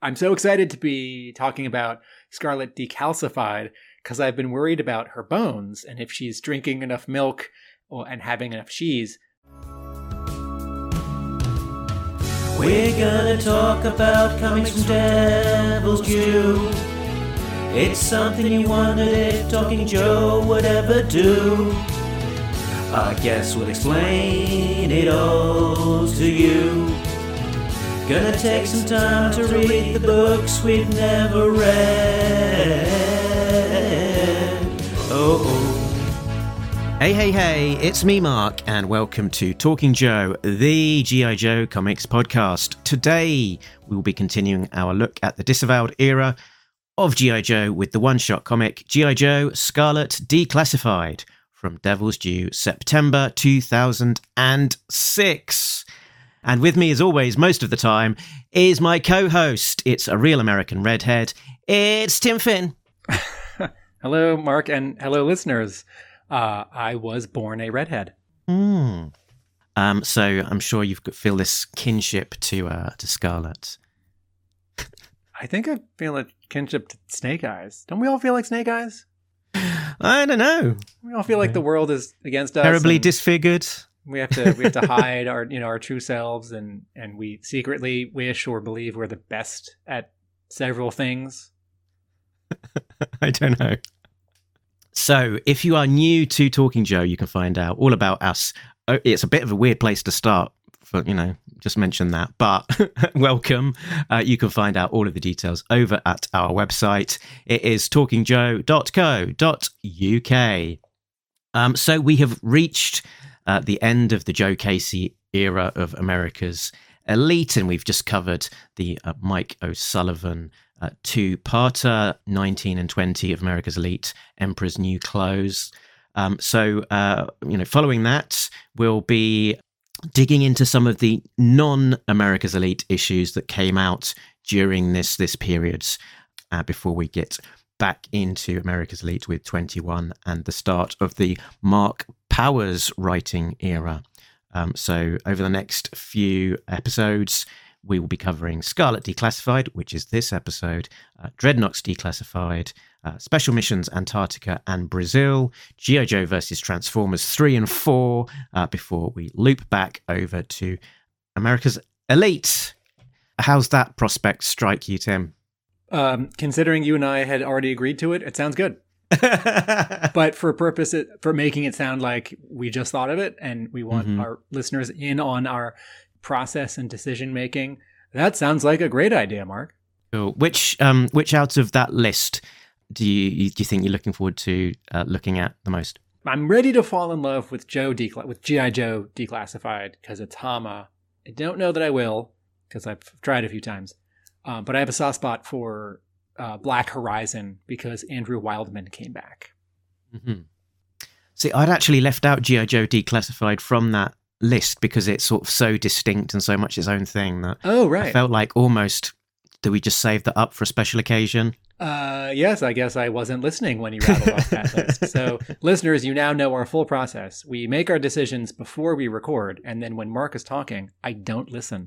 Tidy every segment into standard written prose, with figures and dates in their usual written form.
I'm so excited to be talking about Scarlet Decalcified because I've been worried about her bones and if she's drinking enough milk and having enough cheese. We're gonna talk about comics from Devil's Due. It's something you wondered if Talking Joe would ever do. I guess we'll explain it all to you. Gonna take some time to read the books we've never read. Hey, it's me, Mark, and welcome to Talking Joe, the G.I. Joe comics podcast. Today, we will be continuing our look at the disavowed era of G.I. Joe with the one-shot comic G.I. Joe Scarlet Declassified from Devil's Due, September 2006. And with me, as always, most of the time, is my co-host. It's a real American redhead. It's Tim Finn. Hello, Mark, and hello, listeners. I was born a redhead. So I'm sure you feel this kinship to Scarlet. I think I feel a kinship to Snake Eyes. Don't we all feel like Snake Eyes? I don't know. We all feel like the world is against us. Terribly disfigured. We have to hide our true selves, and we secretly wish or believe we're the best at several things. I don't know. So, if you are new to Talking Joe, you can find out all about us. It's a bit of a weird place to start, for just mention that. But welcome. You can find out all of the details over at our website. It is talkingjoe.co.uk. So we have reached the end of the Joe Casey era of America's Elite, and we've just covered the Mike O'Sullivan two-parter, 19 and 20 of America's Elite, Emperor's New Clothes. So following that, we'll be digging into some of the non-America's Elite issues that came out during this period before we get back into America's Elite with 21 and the start of the Mark Powers writing era. So over the next few episodes, we will be covering Scarlet Declassified, which is this episode, Dreadnoks Declassified, Special Missions Antarctica and Brazil, G.I. Joe versus Transformers 3 and 4, before we loop back over to America's Elite. How's that prospect strike you, Tim? Considering you and I had already agreed to it, it sounds good. But for making it sound like we just thought of it and we want our listeners in on our process and decision making, that sounds like a great idea, Mark. Cool. Which out of that list do you think you're looking forward to looking at the most? I'm ready to fall in love with G.I. Joe Declassified because it's Hama. I don't know that I will because I've tried a few times, but I have a soft spot for Black Horizon because Andrew Wildman came back. Mm-hmm. See, I'd actually left out G.I. Joe Declassified from that list because it's sort of so distinct and so much its own thing that I felt like almost, do we just save that up for a special occasion? Yes, I guess I wasn't listening when you rattled off that list. So listeners, you now know our full process. We make our decisions before we record, and then when Mark is talking, I don't listen.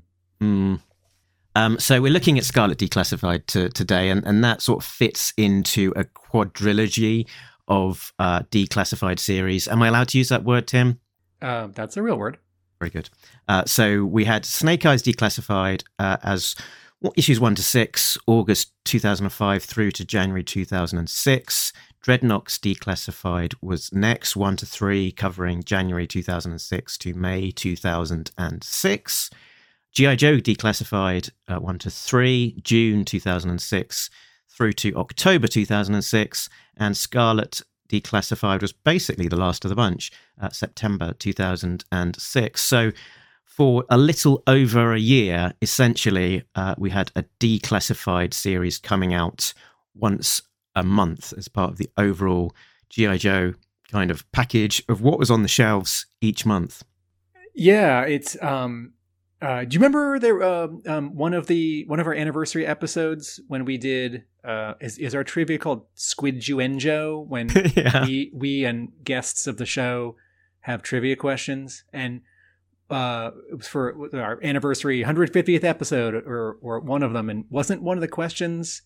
So we're looking at Scarlet Declassified today, and that sort of fits into a quadrilogy of declassified series. Am I allowed to use that word, Tim? That's a real word. Very good. So we had Snake Eyes Declassified as issues 1 to 6, August 2005 through to January 2006. Dreadnoks Declassified was next, 1 to 3, covering January 2006 to May 2006. G.I. Joe Declassified 1 to 3, June 2006 through to October 2006. And Scarlet Declassified was basically the last of the bunch, September 2006. So for a little over a year, essentially, we had a declassified series coming out once a month as part of the overall G.I. Joe kind of package of what was on the shelves each month. Yeah, it's do you remember there one of our anniversary episodes when we did is our trivia called Squidjuenjo, when we and guests of the show have trivia questions, and it was for our anniversary 150th episode or one of them. And wasn't one of the questions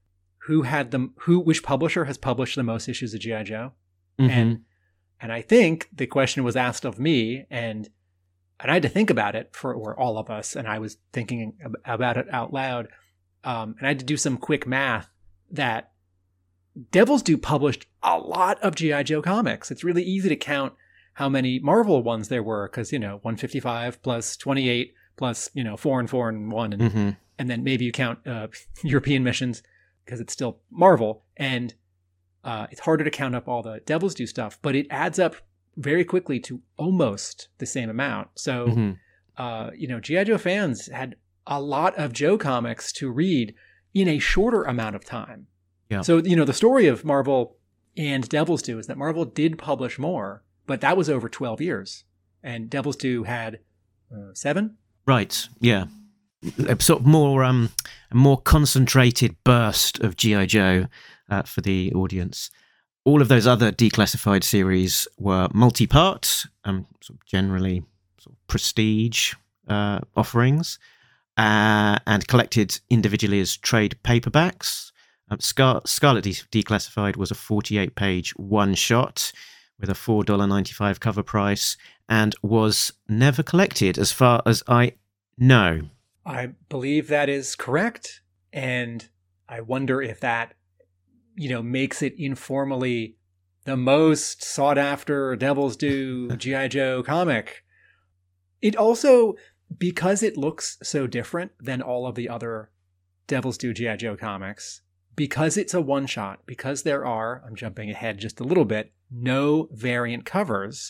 which publisher has published the most issues of G.I. Joe? Mm-hmm. And I think the question was asked of me, and I had to think about it for all of us. And I was thinking about it out loud. And I had to do some quick math that Devil's Due published a lot of G.I. Joe comics. It's really easy to count how many Marvel ones there were, because, 155 plus 28 plus, 4 and 4 and 1. And then maybe you count European missions because it's still Marvel. And it's harder to count up all the Devil's Due stuff, but it adds up very quickly to almost the same amount. So, G.I. Joe fans had a lot of Joe comics to read in a shorter amount of time. Yeah. So, the story of Marvel and Devil's Due is that Marvel did publish more, but that was over 12 years. And Devil's Due had 7? Right, yeah. A sort of a more concentrated burst of G.I. Joe for the audience. All of those other declassified series were multi-part, generally sort of prestige offerings, and collected individually as trade paperbacks. Scarlet Declassified was a 48-page one-shot with a $4.95 cover price and was never collected as far as I know. I believe that is correct. And I wonder if that, makes it informally the most sought after Devil's Due G.I. Joe comic. It also, because it looks so different than all of the other Devil's Due G.I. Joe comics, because it's a one-shot, because there are, I'm jumping ahead just a little bit, no variant covers,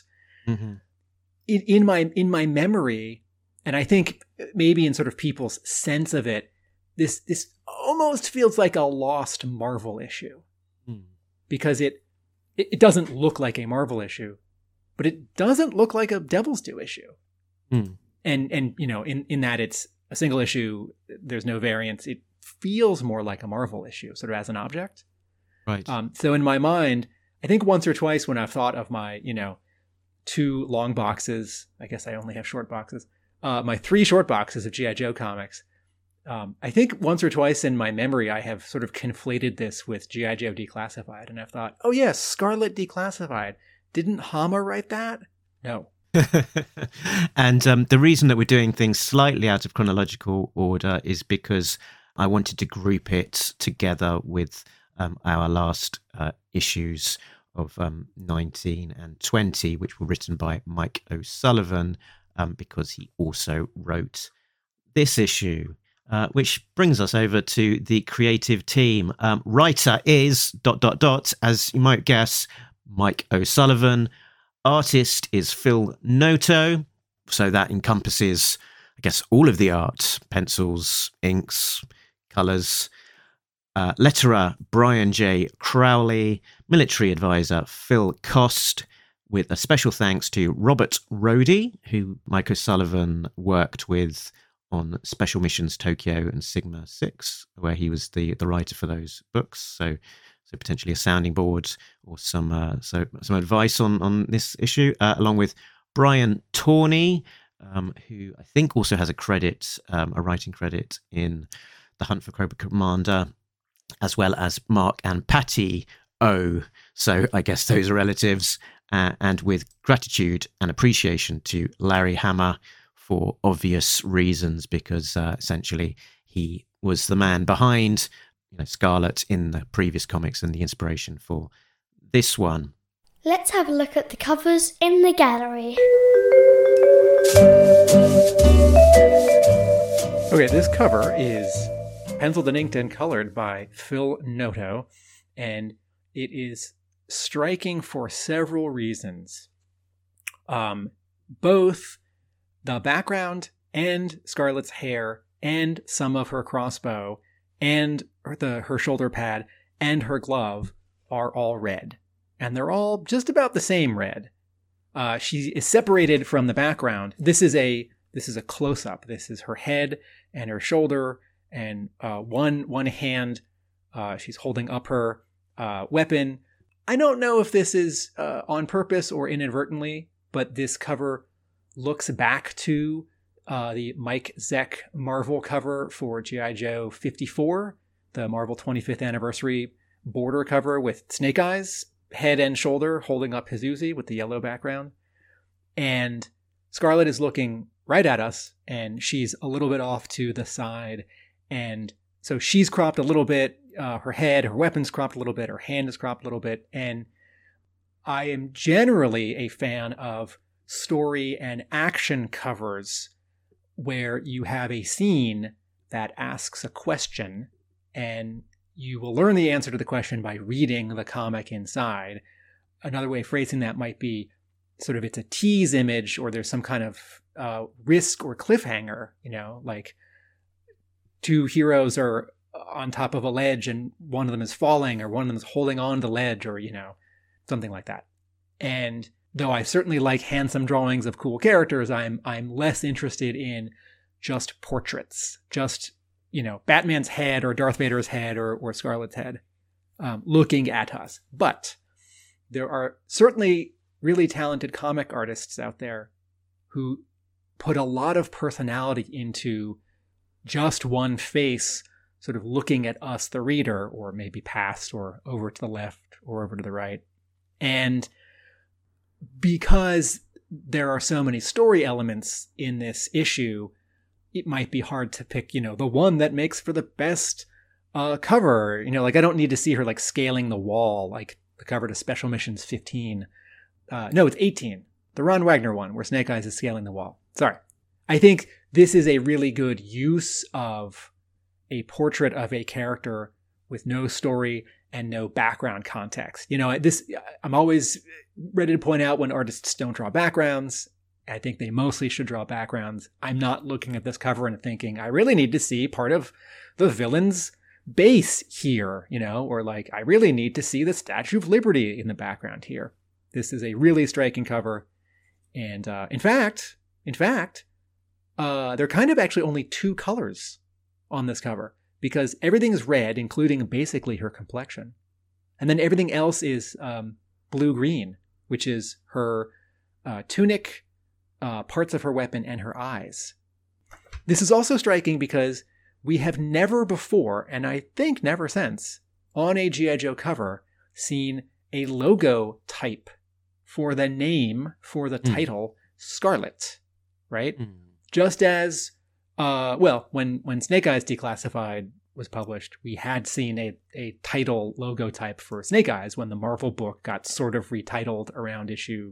in my memory, and I think maybe in sort of people's sense of it, this almost feels like a lost Marvel issue. Because it doesn't look like a Marvel issue, but it doesn't look like a Devil's Due issue. And in that it's a single issue, there's no variants. It feels more like a Marvel issue, sort of as an object. Right. So in my mind, I think once or twice when I've thought of my, 2 long boxes, I guess I only have short boxes, my 3 short boxes of G.I. Joe comics, I think once or twice in my memory, I have sort of conflated this with G.I. Joe Declassified. And I've thought, oh yes, Scarlet Declassified. Didn't Hama write that? No. And the reason that we're doing things slightly out of chronological order is because I wanted to group it together with our last issues of 19 and 20, which were written by Mike O'Sullivan, because he also wrote this issue. Which brings us over to the creative team. Writer is ... as you might guess, Mike O'Sullivan. Artist is Phil Noto. So that encompasses, I guess, all of the art: pencils, inks, colours. Letterer Brian J. Crowley. Military advisor Phil Cost. With a special thanks to Robert Rhodey, who Mike O'Sullivan worked with on Special Missions Tokyo and Sigma 6, where he was the writer for those books. So potentially a sounding board or some advice on this issue, along with Brian Tawney, who I think also has a writing credit in The Hunt for Cobra Commander, as well as Mark and Patty O. So I guess those are relatives. And with gratitude and appreciation to Larry Hama, for obvious reasons, because essentially he was the man behind Scarlet in the previous comics and the inspiration for this one. Let's have a look at the covers in the gallery. Okay, this cover is penciled and inked and colored by Phil Noto, and it is striking for several reasons. Both the background and Scarlet's hair and some of her crossbow and her shoulder pad and her glove are all red. And they're all just about the same red. She is separated from the background. This is a close-up. This is her head and her shoulder and one hand. She's holding up her weapon. I don't know if this is on purpose or inadvertently, but this cover looks back to the Mike Zeck Marvel cover for G.I. Joe 54, the Marvel 25th anniversary border cover with Snake Eyes, head and shoulder, holding up his Uzi with the yellow background. And Scarlet is looking right at us, and she's a little bit off to the side. And so she's cropped a little bit, her head, her weapon's cropped a little bit, her hand is cropped a little bit. And I am generally a fan of story and action covers where you have a scene that asks a question, and you will learn the answer to the question by reading the comic inside. Another way of phrasing that might be sort of it's a tease image, or there's some kind of risk or cliffhanger, like two heroes are on top of a ledge and one of them is falling, or one of them is holding on to the ledge, or, something like that. And though I certainly like handsome drawings of cool characters, I'm less interested in just portraits, just, Batman's head or Darth Vader's head or Scarlet's head looking at us. But there are certainly really talented comic artists out there who put a lot of personality into just one face sort of looking at us, the reader, or maybe past or over to the left or over to the right. And because there are so many story elements in this issue, it might be hard to pick, the one that makes for the best cover. I don't need to see her like scaling the wall, like the cover to Special Missions 15. No, it's 18. The Ron Wagner one where Snake Eyes is scaling the wall. Sorry. I think this is a really good use of a portrait of a character with no story and no background context. I'm always ready to point out when artists don't draw backgrounds. I think they mostly should draw backgrounds. I'm not looking at this cover and thinking, I really need to see part of the villain's base here, or like, I really need to see the Statue of Liberty in the background here. This is a really striking cover. And in fact, there are kind of actually only two colors on this cover, because everything is red, including basically her complexion. And then everything else is blue-green, which is her tunic, parts of her weapon, and her eyes. This is also striking because we have never before, and I think never since, on a G.I. Joe cover, seen a logo type for the name, for the title, Scarlet, right? Just as, when Snake Eyes Declassified was published, we had seen a title logo type for Snake Eyes when the Marvel book got sort of retitled around issue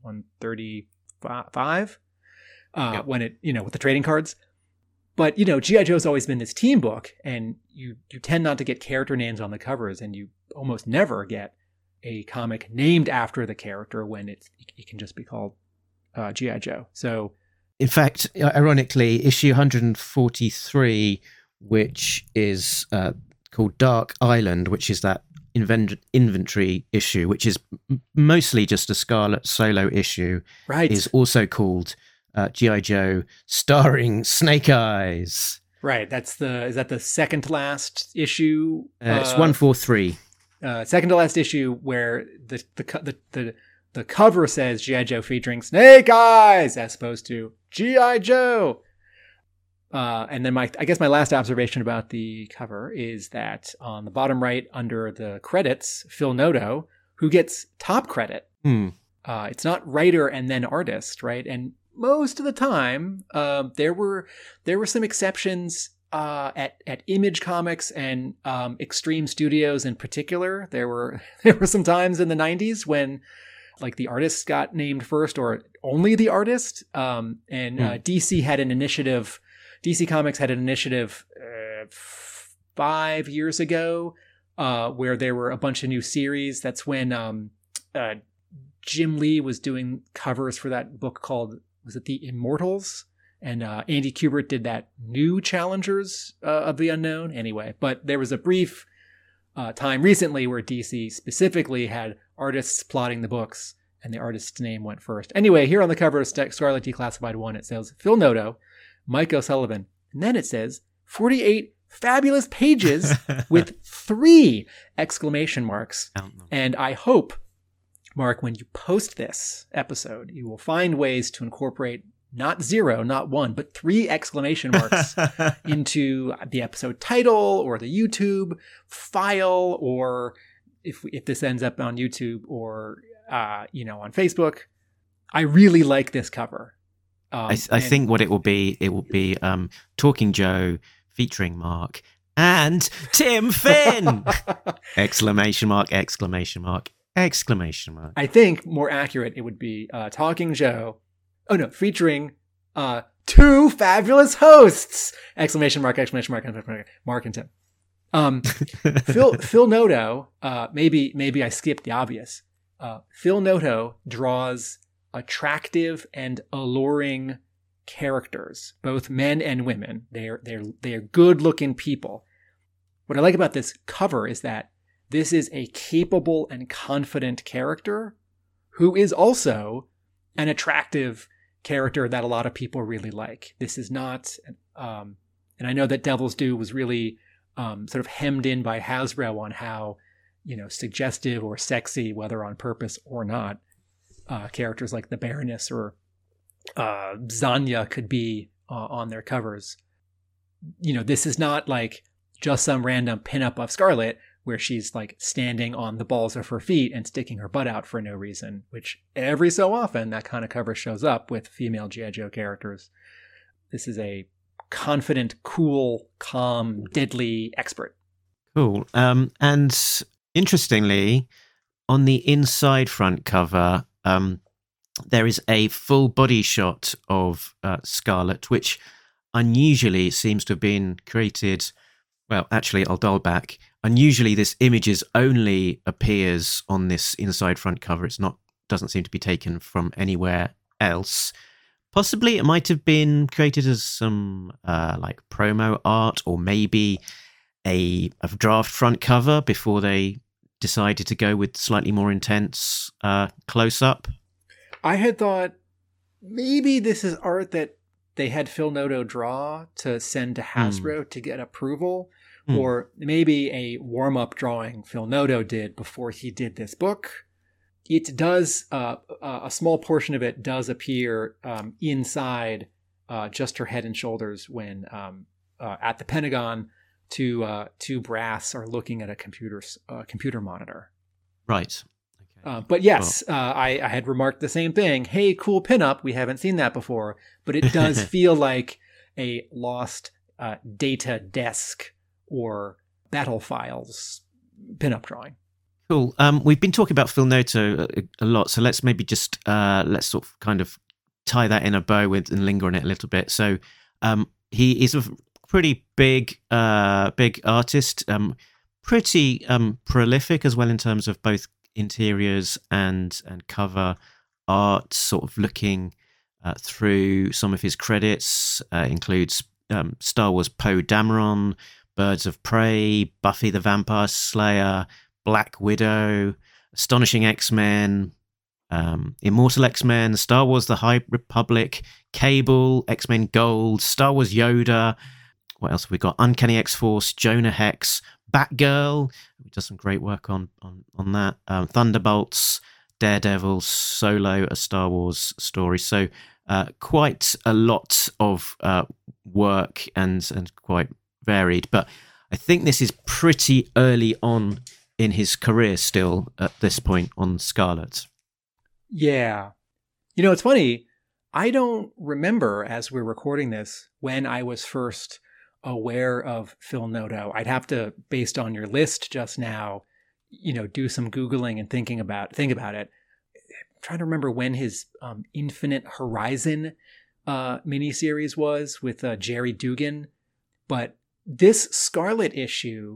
135, when it, with the trading cards. But, G.I. Joe's always been this team book, and you tend not to get character names on the covers, and you almost never get a comic named after the character when it can just be called G.I. Joe. So, in fact, ironically, issue 143, which is called Dark Island, which is that inventory issue, which is mostly just a Scarlet solo issue, right, is also called G.I. Joe starring Snake Eyes. Right. Is that the second to last issue? It's 143. Second to last issue, where the cover says G.I. Joe featuring Snake Eyes as opposed to G.I. Joe. And then I guess my last observation about the cover is that on the bottom right under the credits, Phil Noto, who gets top credit. It's not writer and then artist, right? And most of the time, there were some exceptions at Image Comics and Extreme Studios in particular. There were some times in the 90s when like the artist got named first or only the artist. DC had an initiative. DC Comics had an initiative 5 years ago where there were a bunch of new series. That's when Jim Lee was doing covers for that book called, was it The Immortals? And Andy Kubert did that new Challengers of the Unknown. Anyway, but there was a brief time recently where DC specifically had artists plotting the books and the artist's name went first. Anyway, here on the cover of Scarlet Declassified 1, it says Phil Noto, Mike O'Sullivan, and then it says 48 fabulous pages with 3 exclamation marks. And I hope Mark, when you post this episode, you will find ways to incorporate not 0, not 1, but 3 exclamation marks into the episode title or the YouTube file, or if this ends up on YouTube or on Facebook. I really like this cover. I think what it will be Talking Joe featuring Mark and Tim Finn! Exclamation mark, exclamation mark, exclamation mark. I think more accurate, it would be Talking Joe. Oh no, featuring 2 fabulous hosts! Exclamation mark, exclamation mark, exclamation mark, Mark and Tim. Phil Noto, maybe I skipped the obvious. Phil Noto draws attractive and alluring characters, both men and women. They are good-looking people. What I like about this cover is that this is a capable and confident character who is also an attractive character that a lot of people really like. This is not, and I know that Devil's Due was really sort of hemmed in by Hasbro on how, suggestive or sexy, whether on purpose or not, characters like the Baroness or Zanya could be on their covers. This is not like just some random pinup of Scarlet where she's like standing on the balls of her feet and sticking her butt out for no reason, which every so often that kind of cover shows up with female G.I. Joe characters. This is a confident, cool, calm, deadly expert. Cool. And interestingly, on the inside front cover, there is a full body shot of Scarlet, which unusually seems to have been created. Well, actually, I'll dial back. Unusually, this images only appears on this inside front cover. Doesn't seem to be taken from anywhere else. Possibly it might have been created as some like promo art, or maybe a draft front cover before they decided to go with slightly more intense close-up. I had thought maybe this is art that they had Phil Noto draw to send to Hasbro to get approval, or maybe a warm-up drawing Phil Noto did before he did this book. It does, a small portion of it does appear inside just her head and shoulders when at the Pentagon, two brass are looking at a computer monitor. Right. Okay. But yes, I had remarked the same thing. Hey, cool pinup. We haven't seen that before, but it does feel like a lost Data Desk or Battle Files pinup drawing. Cool. We've been talking about Phil Noto a lot, so let's maybe just let's sort of kind of tie that in a bow and linger on it a little bit. So he is a pretty big artist, pretty prolific as well in terms of both interiors and cover art. Sort of looking through some of his credits includes Star Wars Poe Dameron, Birds of Prey, Buffy the Vampire Slayer, Black Widow, Astonishing X-Men, Immortal X-Men, Star Wars The High Republic, Cable, X-Men Gold, Star Wars Yoda. What else have we got? Uncanny X-Force, Jonah Hex, Batgirl. We does some great work on that. Thunderbolts, Daredevil, Solo, a Star Wars story. So quite a lot of work and quite varied. But I think this is pretty early on in his career still at this point on Scarlet. Yeah. It's funny. I don't remember, as we're recording this, when I was first aware of Phil Noto. I'd have to, based on your list just now, do some Googling and think about it. I'm trying to remember when his Infinite Horizon miniseries was with Jerry Dugan. But this Scarlet issue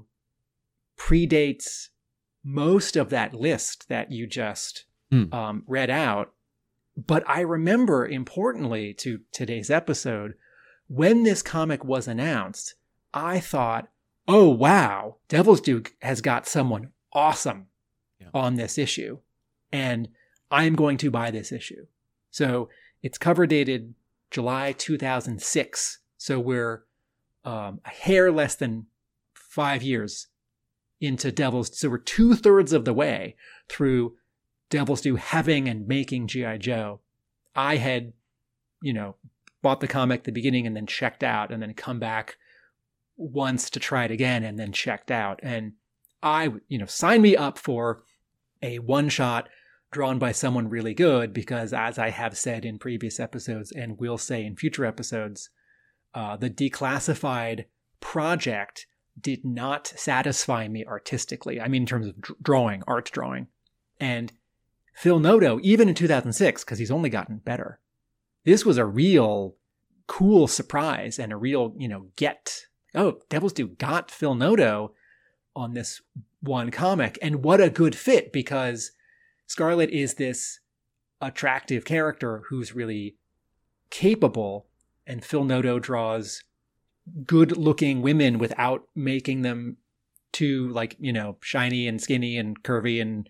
predates most of that list that you just read out. But I remember, importantly to today's episode, when this comic was announced, I thought, oh, wow, Devil's Due has got someone awesome on this issue. And I'm going to buy this issue. So it's cover dated July 2006. So we're a hair less than 5 years into Devil's. So we're 2/3 of the way through Devil's Due having and making G.I. Joe, I had, bought the comic at the beginning and then checked out, and then come back once to try it again and then checked out. And I, signed me up for a one-shot drawn by someone really good, because as I have said in previous episodes and will say in future episodes, the Declassified project did not satisfy me artistically. I mean, in terms of art drawing. And Phil Noto, even in 2006, because he's only gotten better, this was a real cool surprise and a real, get. Oh, Devil's Due got Phil Noto on this one comic. And what a good fit, because Scarlet is this attractive character who's really capable, and Phil Noto draws good-looking women without making them too, shiny and skinny and curvy and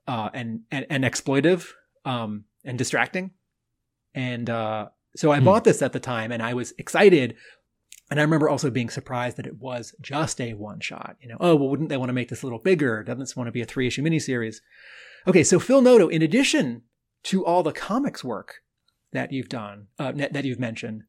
exploitive and distracting. And so I bought this at the time, and I was excited. And I remember also being surprised that it was just a one-shot. Wouldn't they want to make this a little bigger? Doesn't this want to be a 3-issue miniseries? Okay, so Phil Noto, in addition to all the comics work that you've done, that you've mentioned,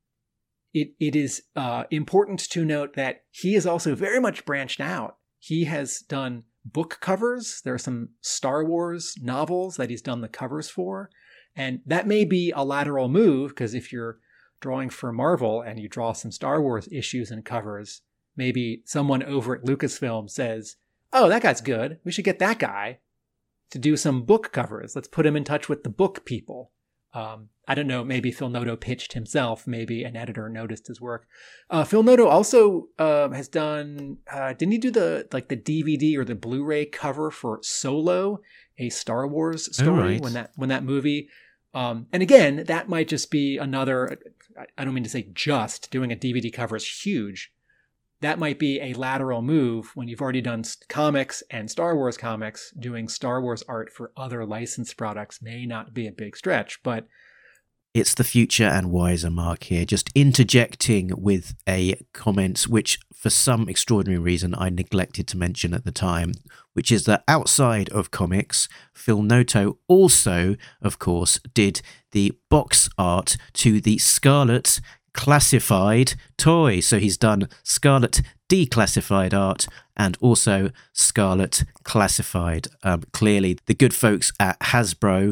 it is important to note that he is also very much branched out. He has done book covers. There are some Star Wars novels that he's done the covers for. And that may be a lateral move, because if you're drawing for Marvel and you draw some Star Wars issues and covers, maybe someone over at Lucasfilm says, oh, that guy's good. We should get that guy to do some book covers. Let's put him in touch with the book people. I don't know, maybe Phil Noto pitched himself. Maybe an editor noticed his work. Phil Noto also has done, didn't he do the DVD or the Blu-ray cover for Solo, a Star Wars story, when that movie... and again, that might just be another, I don't mean to say just, doing a DVD cover is huge. That might be a lateral move when you've already done comics and Star Wars comics. Doing Star Wars art for other licensed products may not be a big stretch, but... It's the future and wiser Mark here, just interjecting with a comment which, for some extraordinary reason, I neglected to mention at the time, which is that outside of comics, Phil Noto also, of course, did the box art to the Scarlet Classified toy. So he's done Scarlet Declassified art and also Scarlet Classified. Clearly, the good folks at Hasbro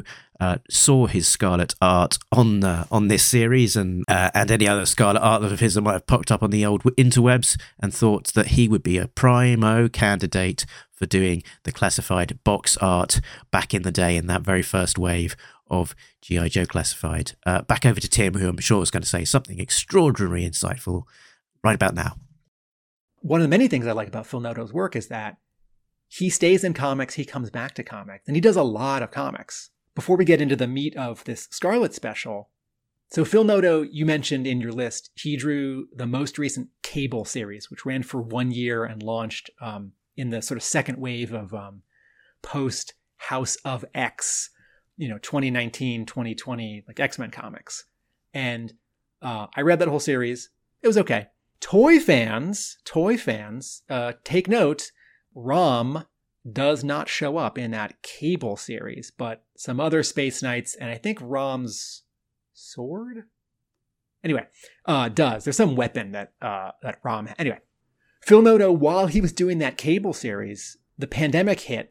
saw his Scarlet art on this series and any other Scarlet art of his that might have popped up on the old interwebs, and thought that he would be a primo candidate for doing the Classified box art back in the day, in that very first wave of G.I. Joe Classified. Back over to Tim, who I'm sure is going to say something extraordinarily insightful right about now. One of the many things I like about Phil Noto's work is that he stays in comics, he comes back to comics, and he does a lot of comics. Before we get into the meat of this Scarlet special, so Phil Noto, you mentioned in your list, he drew the most recent Cable series, which ran for 1 year and launched in the sort of second wave of post House of X, 2019, 2020, like X-Men comics. And I read that whole series. It was okay. Toy fans, take note, Rom does not show up in that Cable series, but some other Space Knights, and I think Rom's sword? Anyway, does. There's some weapon that Rom... Anyway, Phil Noto, while he was doing that Cable series, the pandemic hit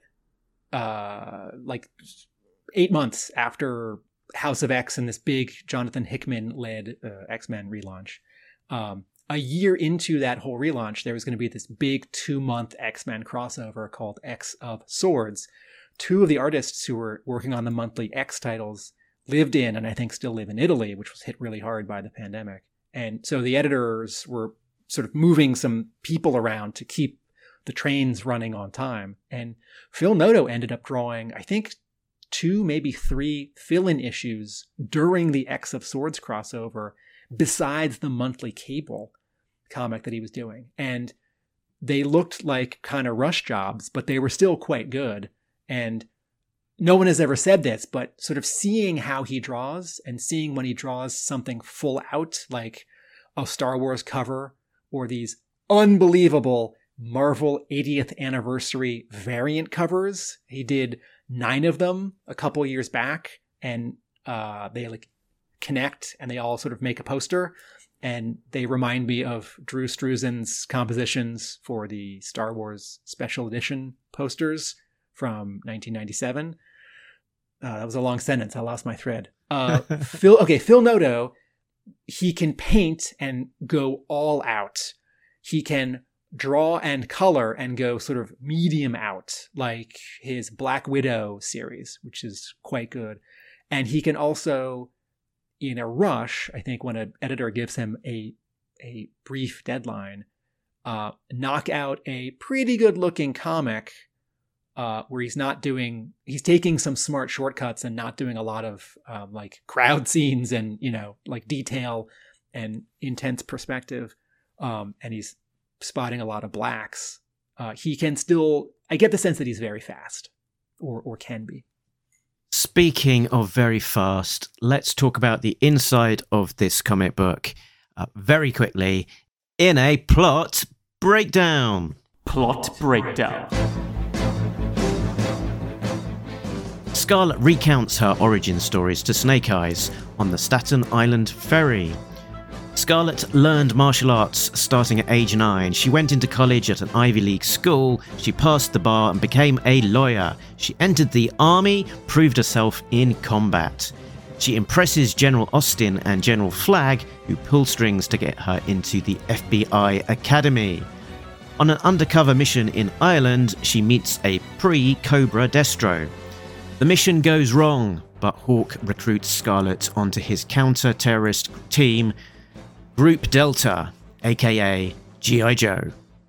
8 months after House of X and this big Jonathan Hickman-led X-Men relaunch. A year into that whole relaunch, there was going to be this big 2-month X-Men crossover called X of Swords. 2 of the artists who were working on the monthly X titles lived in, and I think still live in, Italy, which was hit really hard by the pandemic. And so the editors were sort of moving some people around to keep the trains running on time. And Phil Noto ended up drawing, I think, 2, maybe 3 fill-in issues during the X of Swords crossover, besides the monthly Cable comic that he was doing. And they looked like kind of rush jobs, but they were still quite good. And no one has ever said this, but sort of seeing how he draws and seeing when he draws something full out, like a Star Wars cover or these unbelievable Marvel 80th anniversary variant covers. He did 9 of them a couple years back, and they like connect and they all sort of make a poster. And they remind me of Drew Struzan's compositions for the Star Wars Special Edition posters from 1997. That was a long sentence. I lost my thread. Phil Noto, he can paint and go all out. He can draw and color and go sort of medium out, like his Black Widow series, which is quite good. And he can also, in a rush, I think when an editor gives him a brief deadline, knock out a pretty good looking comic where he's taking some smart shortcuts and not doing a lot of like crowd scenes and, like detail and intense perspective. And he's spotting a lot of blacks. He can still, I get the sense that he's very fast or can be. Speaking of very fast, let's talk about the inside of this comic book very quickly in a plot breakdown. Plot breakdown. Scarlet recounts her origin stories to Snake Eyes on the Staten Island ferry. Scarlet learned martial arts starting at age 9. She went into college at an Ivy League school. She passed the bar and became a lawyer. She entered the army, proved herself in combat. She impresses General Austin and General Flagg, who pull strings to get her into the FBI Academy. On an undercover mission in Ireland, she meets a pre-Cobra Destro. The mission goes wrong, but Hawk recruits Scarlet onto his counter-terrorist team, Group Delta, aka G.I. Joe.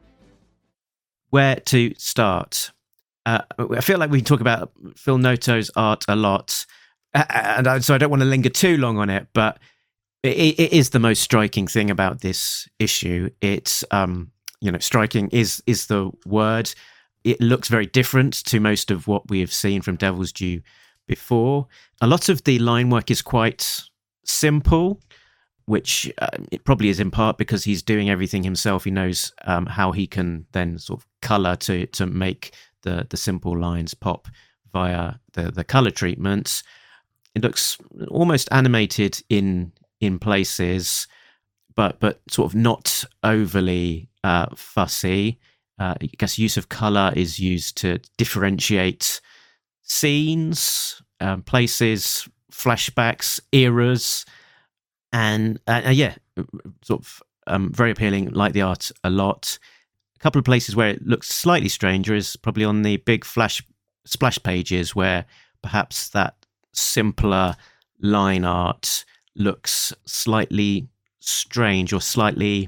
Where to start? I feel like we talk about Phil Noto's art a lot, so I don't want to linger too long on it, but it is the most striking thing about this issue. It's, striking is the word. It looks very different to most of what we have seen from Devil's Due before. A lot of the line work is quite simple, which it probably is in part because he's doing everything himself. He knows how he can then sort of color to make the simple lines pop via the color treatments. It looks almost animated in places, but sort of not overly fussy. I guess use of color is used to differentiate scenes, places, flashbacks, eras. And sort of very appealing, like the art a lot. A couple of places where it looks slightly stranger is probably on the big splash pages where perhaps that simpler line art looks slightly strange or slightly,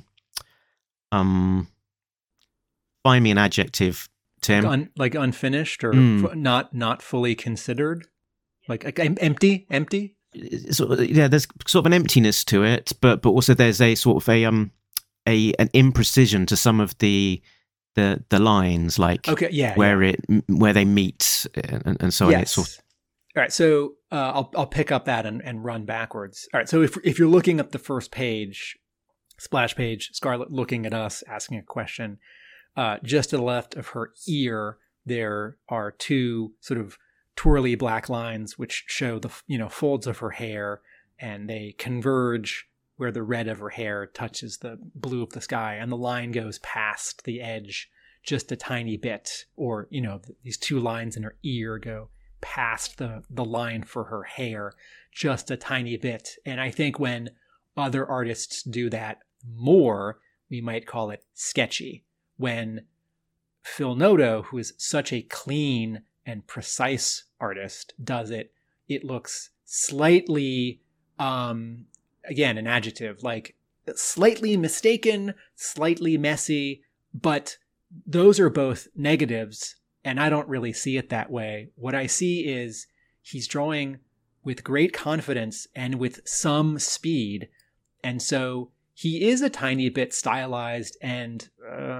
find me an adjective, Tim. Like unfinished or not fully considered? Like empty? There's sort of an emptiness to it, but also there's a sort of an imprecision to some of the lines, like where they meet and so on. Yes. It's sort of... All right, so I'll pick up that and run backwards. All right, so if you're looking at the first page, splash page, Scarlet looking at us, asking a question, just to the left of her ear, there are 2 sort of twirly black lines which show the folds of her hair, and they converge where the red of her hair touches the blue of the sky, and the line goes past the edge just a tiny bit, or these 2 lines in her ear go past the line for her hair just a tiny bit. And I think when other artists do that more, we might call it sketchy. When Phil Noto, who is such a clean and precise artist, does it, it looks slightly, again, an adjective, like slightly mistaken, slightly messy, but those are both negatives, and I don't really see it that way. What I see is he's drawing with great confidence and with some speed, and so he is a tiny bit stylized and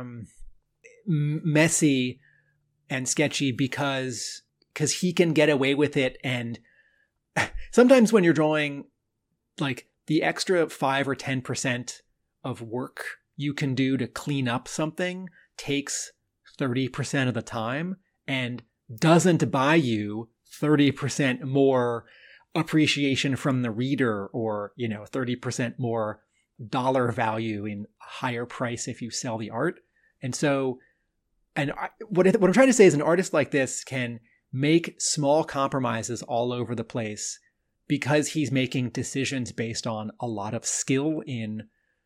messy and sketchy because he can get away with it. And sometimes when you're drawing, like, the extra 5 or 10% of work you can do to clean up something takes 30% of the time and doesn't buy you 30% more appreciation from the reader, or 30% more dollar value in higher price if you sell the art. And so, what I'm trying to say is, an artist like this can make small compromises all over the place because he's making decisions based on a lot of skill in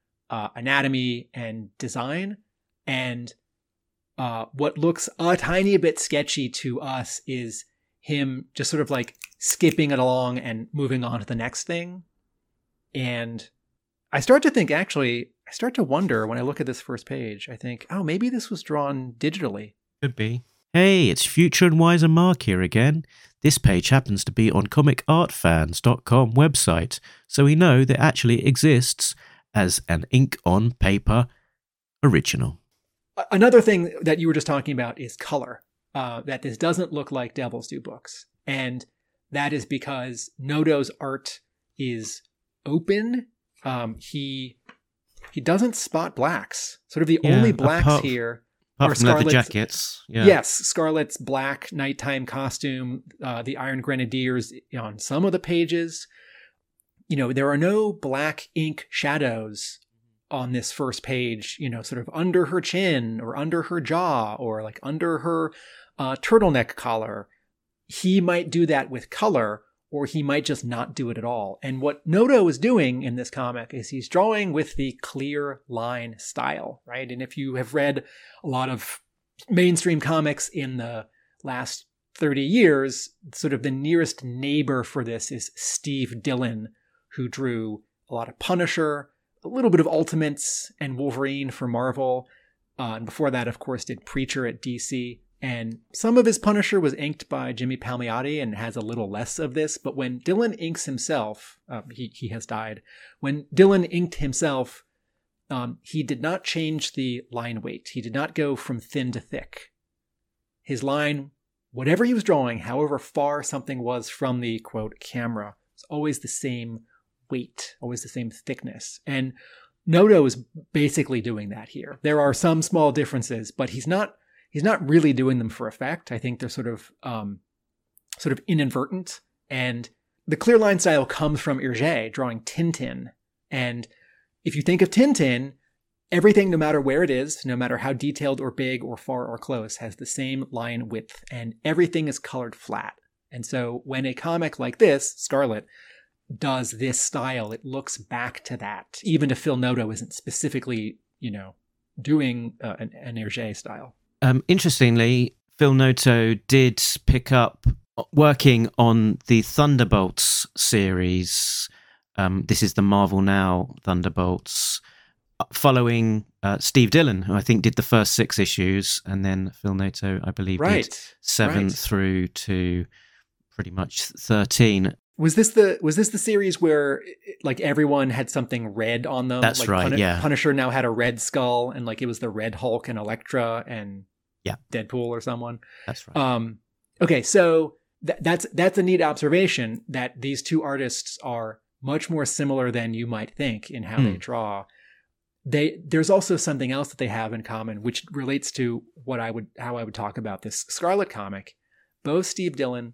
anatomy and design. And what looks a tiny bit sketchy to us is him just sort of like skipping it along and moving on to the next thing. And I start to wonder when I look at this first page, I think, oh, maybe this was drawn digitally. Could be. Hey, it's Future and Wiser Mark here again. This page happens to be on comicartfans.com website, so we know that it actually exists as an ink-on-paper original. Another thing that you were just talking about is color. That this doesn't look like Devil's Due books. And that is because Noto's art is open. He doesn't spot blacks. Sort of the only blacks here are from leather Scarlet's jackets. Yeah. Yes, Scarlet's black nighttime costume, the Iron Grenadiers on some of the pages. There are no black ink shadows on this first page, sort of under her chin or under her jaw or like under her turtleneck collar. He might do that with color, or he might just not do it at all. And what Noto is doing in this comic is he's drawing with the clear line style, right? And if you have read a lot of mainstream comics in the last 30 years, sort of the nearest neighbor for this is Steve Dillon, who drew a lot of Punisher, a little bit of Ultimates and Wolverine for Marvel. And before that, of course, did Preacher at DC. And some of his Punisher was inked by Jimmy Palmiotti and has a little less of this. But when Dillon inks himself, he has died. When Dillon inked himself, he did not change the line weight. He did not go from thin to thick. His line, whatever he was drawing, however far something was from the, quote, camera, was always the same weight, always the same thickness. And Noto is basically doing that here. There are some small differences, but he's not really doing them for effect. I think they're sort of inadvertent. And the clear line style comes from Hergé drawing Tintin. And if you think of Tintin, everything, no matter where it is, no matter how detailed or big or far or close, has the same line width, and everything is colored flat. And so when a comic like this, Scarlet, does this style, it looks back to that, even if Phil Noto isn't specifically, doing an Hergé style. Interestingly, Phil Noto did pick up working on the Thunderbolts series. This is the Marvel Now Thunderbolts, following Steve Dillon, who I think did the first 6 issues, and then Phil Noto, I believe, did 7 through to pretty much 13. Was this the series where like everyone had something red on them? That's like right. Yeah. Punisher now had a red skull, and like it was the Red Hulk and Elektra and Deadpool or someone. That's right. Okay, so that's a neat observation that these two artists are much more similar than you might think in how they draw. There's also something else that they have in common, which relates to how I would talk about this Scarlet comic. Both Steve Dillon,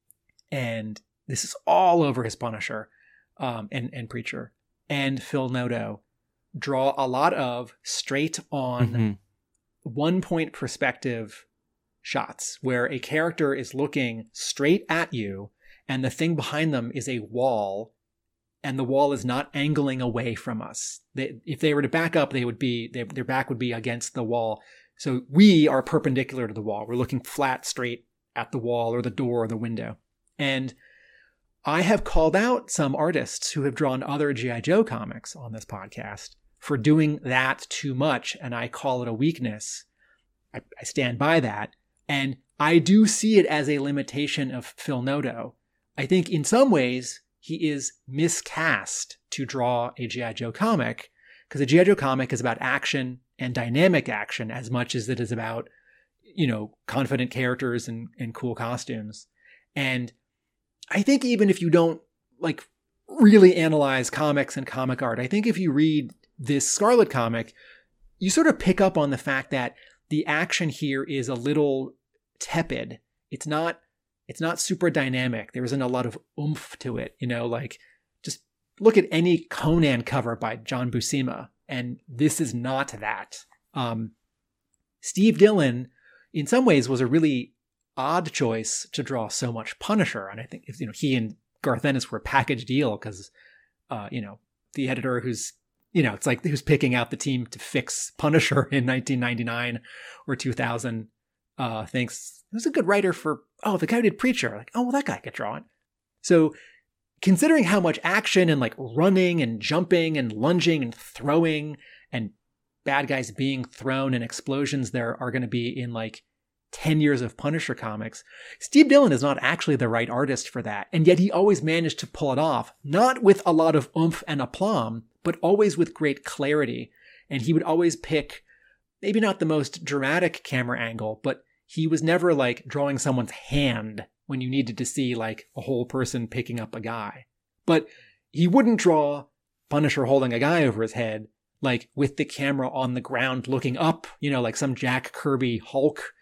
and this is all over his Punisher and Preacher, and Phil Noto draw a lot of straight on 1 point perspective shots where a character is looking straight at you and the thing behind them is a wall, and the wall is not angling away from us. If they were to back up, their back would be against the wall. So we are perpendicular to the wall. We're looking flat straight at the wall or the door or the window. And I have called out some artists who have drawn other G.I. Joe comics on this podcast for doing that too much, and I call it a weakness. I stand by that. And I do see it as a limitation of Phil Noto. I think in some ways he is miscast to draw a G.I. Joe comic, because a G.I. Joe comic is about action and dynamic action as much as it is about, confident characters and cool costumes. And I think even if you don't really analyze comics and comic art, I think if you read this Scarlet comic, you sort of pick up on the fact that the action here is a little tepid. It's not super dynamic. There isn't a lot of oomph to it, like just look at any Conan cover by John Buscema, and this is not that. Steve Dillon, in some ways, was a really odd choice to draw so much Punisher, and I think he and Garth Ennis were a package deal because, the editor who's it's like who's picking out the team to fix Punisher in 1999 or 2000 thinks who's a good writer for the guy who did Preacher. Like, well, that guy could draw it. So considering how much action and like running and jumping and lunging and throwing and bad guys being thrown and explosions there are going to be in like 10 years of Punisher comics, Steve Dillon is not actually the right artist for that. And yet he always managed to pull it off, not with a lot of oomph and aplomb, but always with great clarity. And he would always pick maybe not the most dramatic camera angle, but he was never like drawing someone's hand when you needed to see like a whole person picking up a guy. But he wouldn't draw Punisher holding a guy over his head, like with the camera on the ground looking up, like some Jack Kirby Hulk,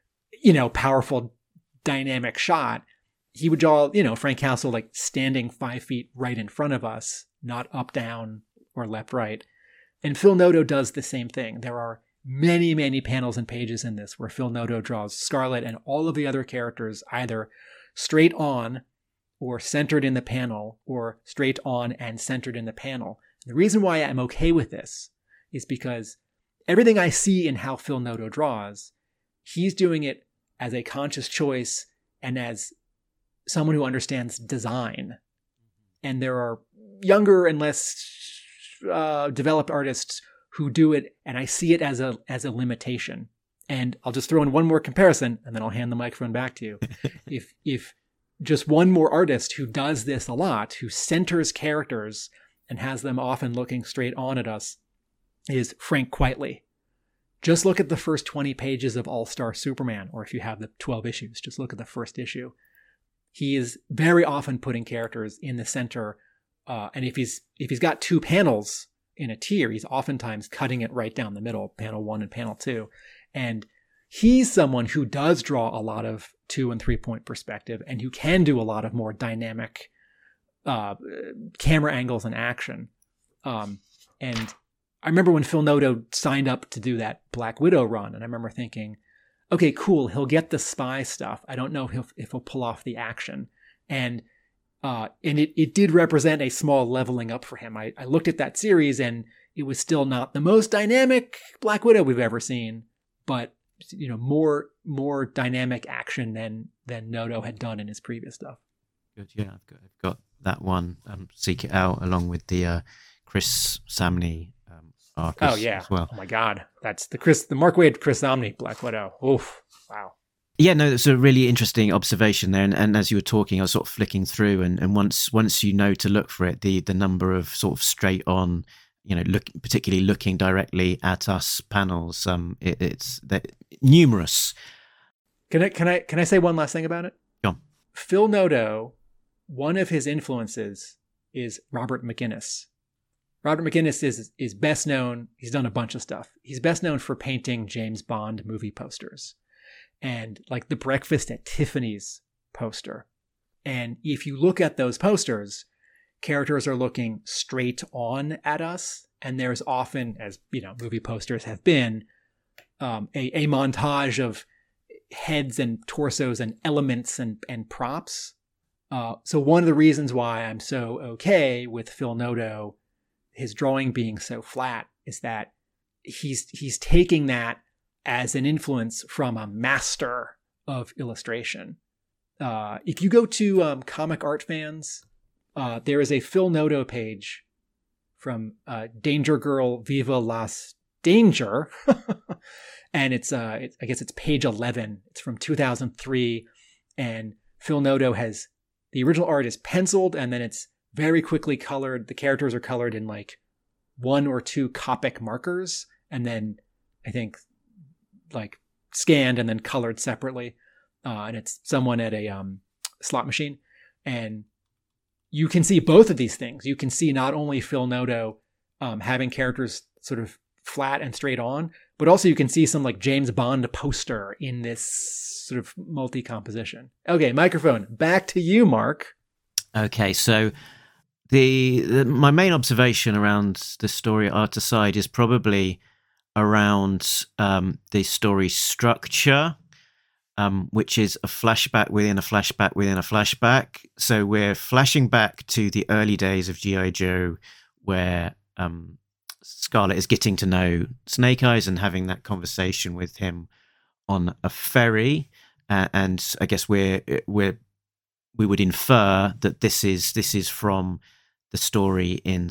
powerful dynamic shot. He would draw, Frank Castle like standing 5 feet right in front of us, not up, down, or left, right. And Phil Noto does the same thing. There are many, many panels and pages in this where Phil Noto draws Scarlet and all of the other characters either straight on or centered in the panel or straight on and centered in the panel. The reason why I'm okay with this is because everything I see in how Phil Noto draws, he's doing it as a conscious choice and as someone who understands design. And there are younger and less developed artists who do it, and I see it as a limitation. And I'll just throw in one more comparison, and then I'll hand the microphone back to you. If just one more artist who does this a lot, who centers characters and has them often looking straight on at us, is Frank Quitely. Just look at the first 20 pages of All-Star Superman, or if you have the 12 issues, just look at the first issue. He is very often putting characters in the center, and if he's got two panels in a tier, he's oftentimes cutting it right down the middle, panel 1 and panel 2. And he's someone who does draw a lot of 2 and 3 point perspective and who can do a lot of more dynamic camera angles and action. And I remember when Phil Noto signed up to do that Black Widow run, and I remember thinking, okay, cool, he'll get the spy stuff. I don't know if he'll pull off the action. And it did represent a small leveling up for him. I looked at that series and it was still not the most dynamic Black Widow we've ever seen, but more dynamic action than Noto had done in his previous stuff. Good, yeah, I've got that one. Seek It Out along with the Chris Samney arc. Oh yeah, as well. Oh my God, that's the Mark Waid Chris Samney Black Widow. Oof, wow. Yeah, no, that's a really interesting observation there. And as you were talking, I was sort of flicking through, and once you know to look for it, the number of sort of straight on, particularly looking directly at us panels, it's numerous. Can I say one last thing about it? Go on. Phil Noto, one of his influences is Robert McGinnis. Robert McGinnis is best known. He's done a bunch of stuff. He's best known for painting James Bond movie posters. And like the Breakfast at Tiffany's poster. And if you look at those posters, characters are looking straight on at us. And there's often, as movie posters have been, a montage of heads and torsos and elements and props. So one of the reasons why I'm so okay with Phil Noto, his drawing being so flat, is that he's taking that as an influence from a master of illustration. If you go to Comic Art Fans, there is a Phil Noto page from Danger Girl Viva Las Danger. And I guess it's page 11. It's from 2003. And Phil Noto the original art is penciled, and then it's very quickly colored. The characters are colored in like 1 or 2 Copic markers. And then I think like scanned and then colored separately. And it's someone at a slot machine. And you can see both of these things. You can see not only Phil Noto having characters sort of flat and straight on, But also you can see some like James Bond poster in this sort of multi-composition. Okay, microphone. Back to you, Mark. Okay, so my main observation around the story Art Aside is probably around the story structure, which is a flashback within a flashback within a flashback. So we're flashing back to the early days of G.I. Joe, where Scarlett is getting to know Snake Eyes and having that conversation with him on a ferry, and I guess we would infer that this is from the story in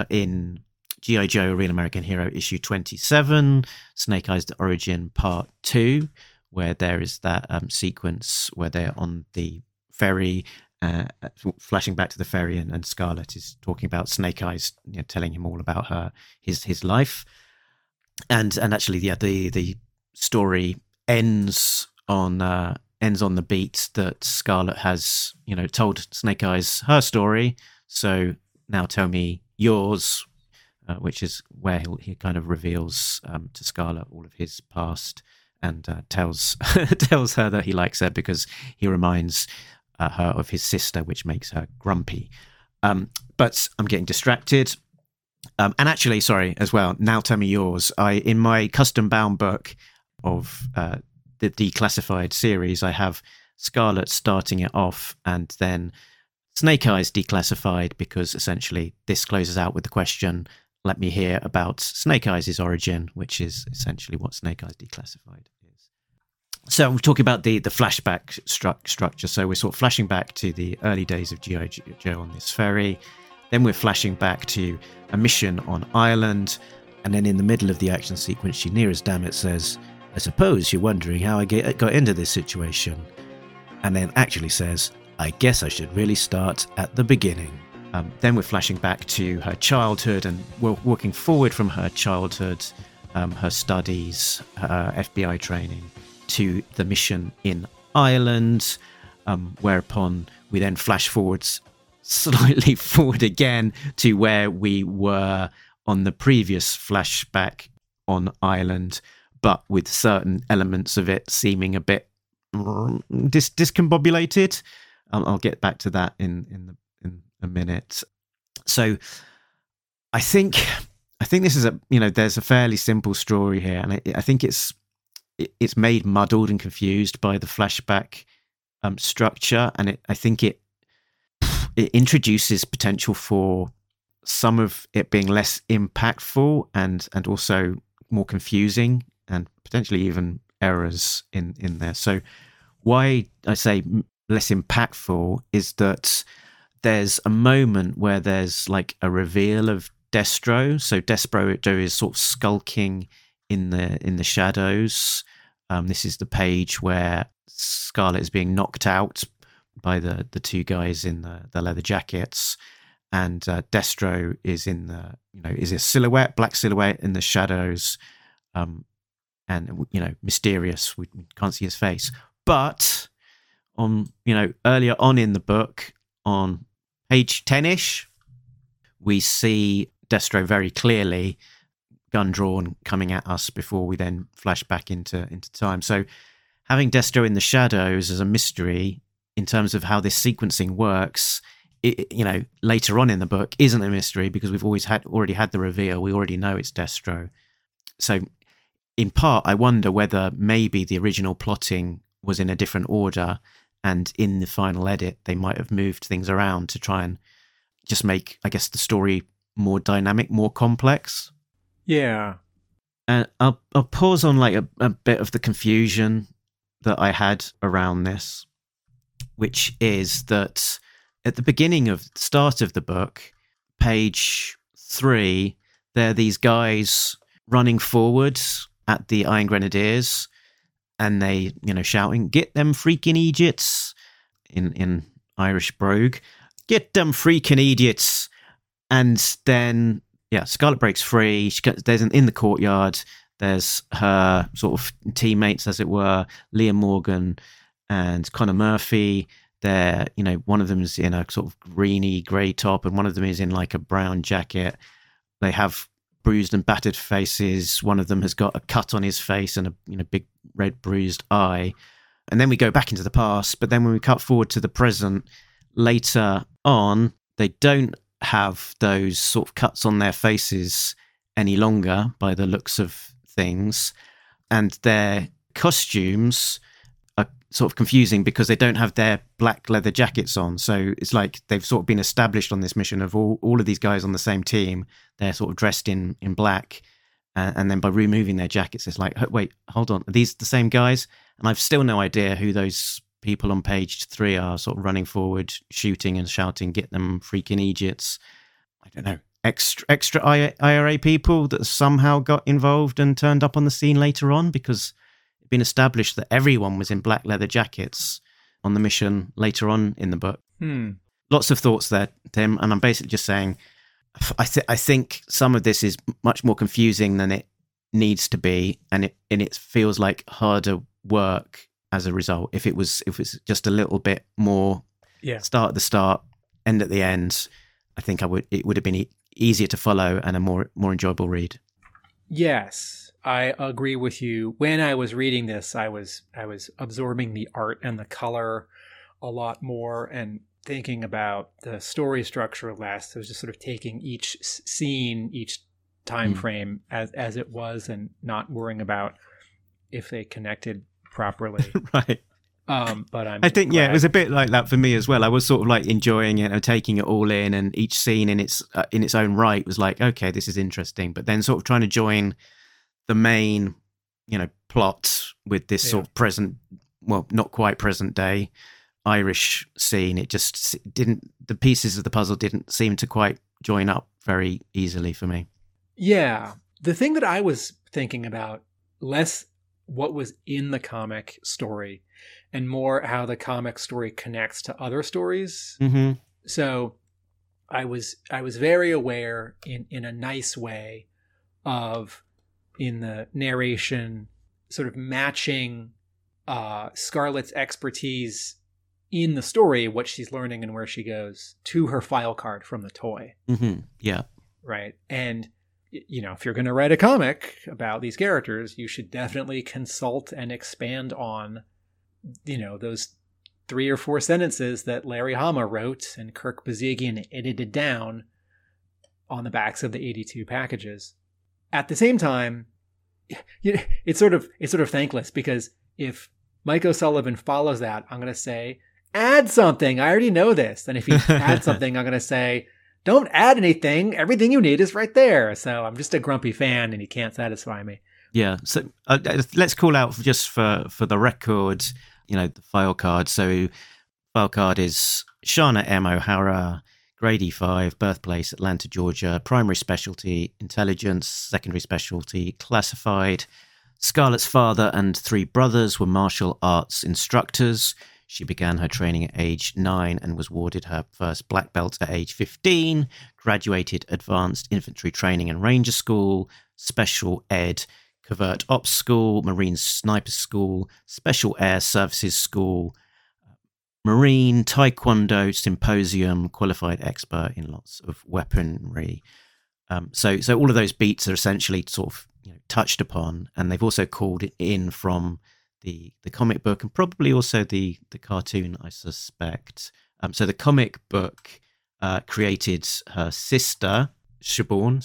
G.I. Joe: A Real American Hero issue 27, Snake Eyes: The Origin Part 2, where there is that sequence where they're on the ferry, flashing back to the ferry, and Scarlett is talking about Snake Eyes, telling him all about his life, and actually, the story ends on the beat that Scarlett has told Snake Eyes her story. So now tell me yours, which is where he kind of reveals to Scarlett all of his past, and tells her that he likes her because he reminds her of his sister, which makes her grumpy. But I'm getting distracted. And actually, sorry, as well, now tell me yours. In my custom bound book of the Declassified series, I have Scarlett starting it off and then Snake Eyes Declassified, because essentially this closes out with the question, let me hear about Snake Eyes' origin, which is essentially what Snake Eyes Declassified is. So we're talking about the flashback structure. So we're sort of flashing back to the early days of G.I. Joe on this ferry. Then we're flashing back to a mission on Ireland. And then in the middle of the action sequence, she near as damn it says, I suppose you're wondering how I got into this situation. And then actually says, I guess I should really start at the beginning. Then we're flashing back to her childhood, and we're walking forward from her childhood, her studies, her FBI training, to the mission in Ireland, whereupon we then flash forwards, slightly forward again to where we were on the previous flashback on Ireland, but with certain elements of it seeming a bit discombobulated. I'll get back to that in a minute. So I think this is there's a fairly simple story here, and I think it's made muddled and confused by the flashback structure, and I think it introduces potential for some of it being less impactful and also more confusing, and potentially even errors in there. So why I say less impactful is that there's a moment where there's like a reveal of Destro. So Destro is sort of skulking in the shadows. This is the page where Scarlett is being knocked out by the two guys in the leather jackets, and Destro is in is a silhouette, black silhouette in the shadows, and mysterious. We can't see his face, but on earlier on in the book, on page 10-ish, we see Destro very clearly, gun drawn, coming at us before we then flash back into time. So having Destro in the shadows as a mystery in terms of how this sequencing works, later on in the book isn't a mystery because we've already had the reveal. We already know it's Destro. So in part, I wonder whether maybe the original plotting was in a different order, and in the final edit, they might have moved things around to try and just make, I guess, the story more dynamic, more complex. Yeah. And I'll pause on like a bit of the confusion that I had around this, which is that at the start of the book, page 3, there are these guys running forward at the Iron Grenadiers, and they, shouting, "Get them freaking idiots!" in Irish brogue. "Get them freaking idiots!" And then, Scarlett breaks free. There's in the courtyard. There's her sort of teammates, as it were, Liam Morgan and Connor Murphy. They're, one of them is in a sort of greeny grey top, and one of them is in like a brown jacket. They have bruised and battered faces. One of them has got a cut on his face and a big red bruised eye. And then we go back into the past, but then when we cut forward to the present, later on, they don't have those sort of cuts on their faces any longer by the looks of things. And their costumes are sort of confusing because they don't have their black leather jackets on. So it's like they've sort of been established on this mission of all of these guys on the same team. They're sort of dressed in black. And then by removing their jackets, it's like, wait, hold on. Are these the same guys? And I've still no idea who those people on page 3 are, sort of running forward, shooting and shouting, get them freaking Egypts. I don't know. Extra IRA people that somehow got involved and turned up on the scene later on, because it'd been established that everyone was in black leather jackets on the mission later on in the book. Lots of thoughts there, Tim, and I'm basically just saying I think some of this is much more confusing than it needs to be, and it feels like harder work as a result. If it was just a little bit more start at the start, end at the end, I think it would have been easier to follow and a more enjoyable read. Yes, I agree with you. When I was reading this, I was absorbing the art and the color a lot more and thinking about the story structure less. I was just sort of taking each scene, each time frame as it was, and not worrying about if they connected properly. Right. But I think it was a bit like that for me as well. I was sort of like enjoying it and taking it all in, and each scene in its own right was like, okay, this is interesting. But then sort of trying to join the main, plot with this sort of present, well, not quite present day Irish scene. It just didn't. The pieces of the puzzle didn't seem to quite join up very easily for me. Yeah, the thing that I was thinking about less what was in the comic story and more how the comic story connects to other stories. Mm-hmm. So I was very aware in a nice way of, in the narration, sort of matching Scarlett's expertise in the story, what she's learning and where she goes, to her file card from the toy. Mm-hmm. Yeah. Right. And if you're going to write a comic about these characters, you should definitely consult and expand on, those 3 or 4 sentences that Larry Hama wrote and Kirk Bazigian edited down on the backs of the 82 packages. At the same time, it's sort of thankless, because if Mike O'Sullivan follows that, I'm going to say, add something. I already know this. And if he adds something, I'm going to say, don't add anything. Everything you need is right there. So I'm just a grumpy fan, and he can't satisfy me. Yeah. So let's call out just for the record, the file card. So file card is Shana M. O'Hara, grade E5, birthplace Atlanta, Georgia, primary specialty intelligence, secondary specialty classified. Scarlett's father and 3 brothers were martial arts instructors. She began her training at age 9 and was awarded her first black belt at age 15, graduated Advanced Infantry Training and Ranger School, Special Ed, Covert Ops School, Marine Sniper School, Special Air Services School, Marine Taekwondo Symposium, qualified expert in lots of weaponry. So all of those beats are essentially sort of touched upon, and they've also called it in from the comic book and probably also the cartoon, I suspect. So the comic book created her sister Siobhan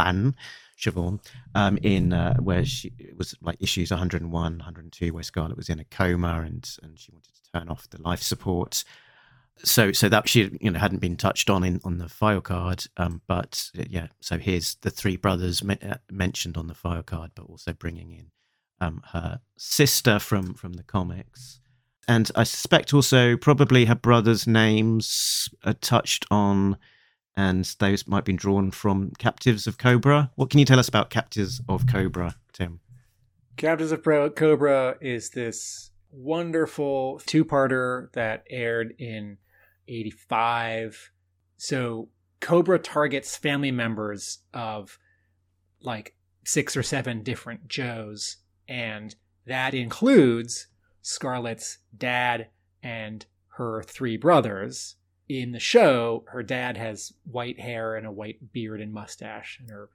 in where it was like issues 101, 102, where Scarlett was in a coma and she wanted to turn off the life support. So that she hadn't been touched on the file card, but so here's the 3 brothers mentioned on the file card, but also bringing in her sister from the comics, and I suspect also probably her brothers' names are touched on, and those might be drawn from Captives of Cobra. What can you tell us about Captives of Cobra, Tim? Captives of Cobra is this wonderful 2-parter that aired in 85. So Cobra targets family members of like 6 or 7 different Joes, and that includes Scarlett's dad and her 3 brothers. In the show, her dad has white hair and a white beard and mustache, and her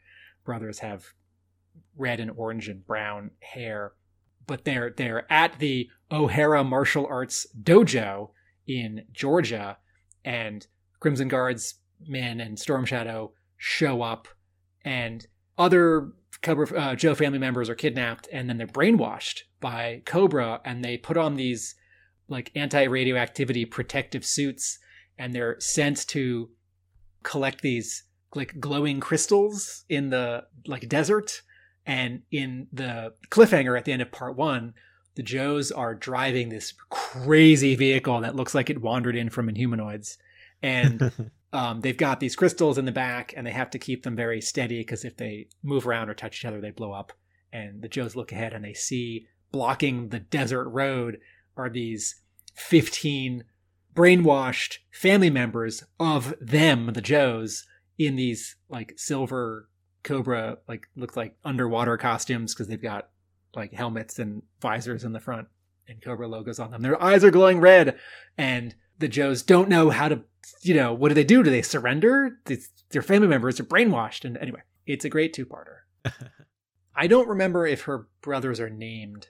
brothers have red and orange and brown hair. But they're at the O'Hara Martial Arts Dojo in Georgia, and Crimson Guard's men and Storm Shadow show up, and other Cobra Joe family members are kidnapped, and then they're brainwashed by Cobra, and they put on these like anti-radioactivity protective suits, and they're sent to collect these like glowing crystals in the like desert. And in the cliffhanger at the end of part 1, the Joes are driving this crazy vehicle that looks like it wandered in from Inhumanoids. And they've got these crystals in the back, and they have to keep them very steady because if they move around or touch each other, they blow up. And the Joes look ahead and they see blocking the desert road are these 15 brainwashed family members of them, the Joes, in these like silver Cobra, like look like underwater costumes because they've got like helmets and visors in the front and Cobra logos on them. Their eyes are glowing red, and the Joes don't know how to, what do? Do they surrender? Their family members are brainwashed. And anyway, it's a great two-parter. I don't remember if her brothers are named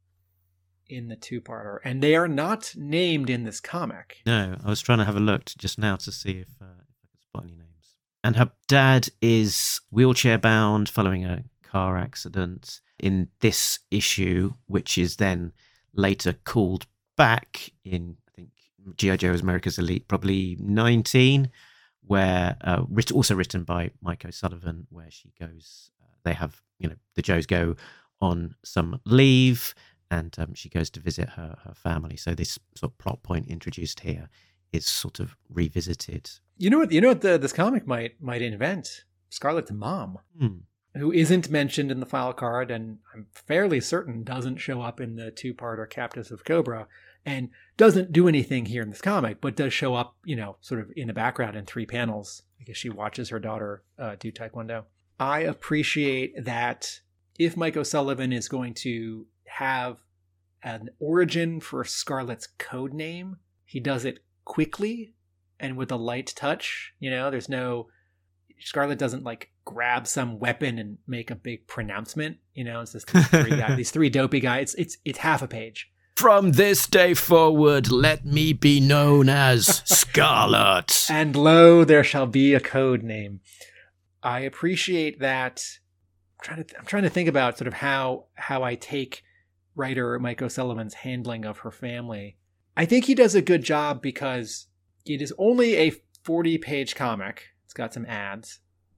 in the two-parter, and they are not named in this comic. No, I was trying to have a look just now to see if I could spot any names. And her dad is wheelchair-bound following a car accident in this issue, which is then later called back in, I think, G.I. Joe's America's Elite, probably 19, where also written by Mike O'Sullivan, where she goes, they have, the Joes go on some leave, and she goes to visit her family. So this sort of plot point introduced here is sort of revisited. You know what this comic might invent? Scarlet's mom, who isn't mentioned in the file card, and I'm fairly certain doesn't show up in the two-parter Captives of Cobra, and doesn't do anything here in this comic, but does show up, sort of in the background in 3 panels. I guess she watches her daughter do Taekwondo. I appreciate that if Mike O'Sullivan is going to have an origin for Scarlet's code name, he does it quickly and with a light touch. There's no, Scarlet doesn't like grab some weapon and make a big pronouncement. It's just these 3 dopey guys. It's half a page. From this day forward, let me be known as Scarlet. And lo, there shall be a code name. I appreciate that. I'm trying to think about sort of how I take writer Mike O'Sullivan's handling of her family. I think he does a good job because it is only a 40-page comic. It's got some ads.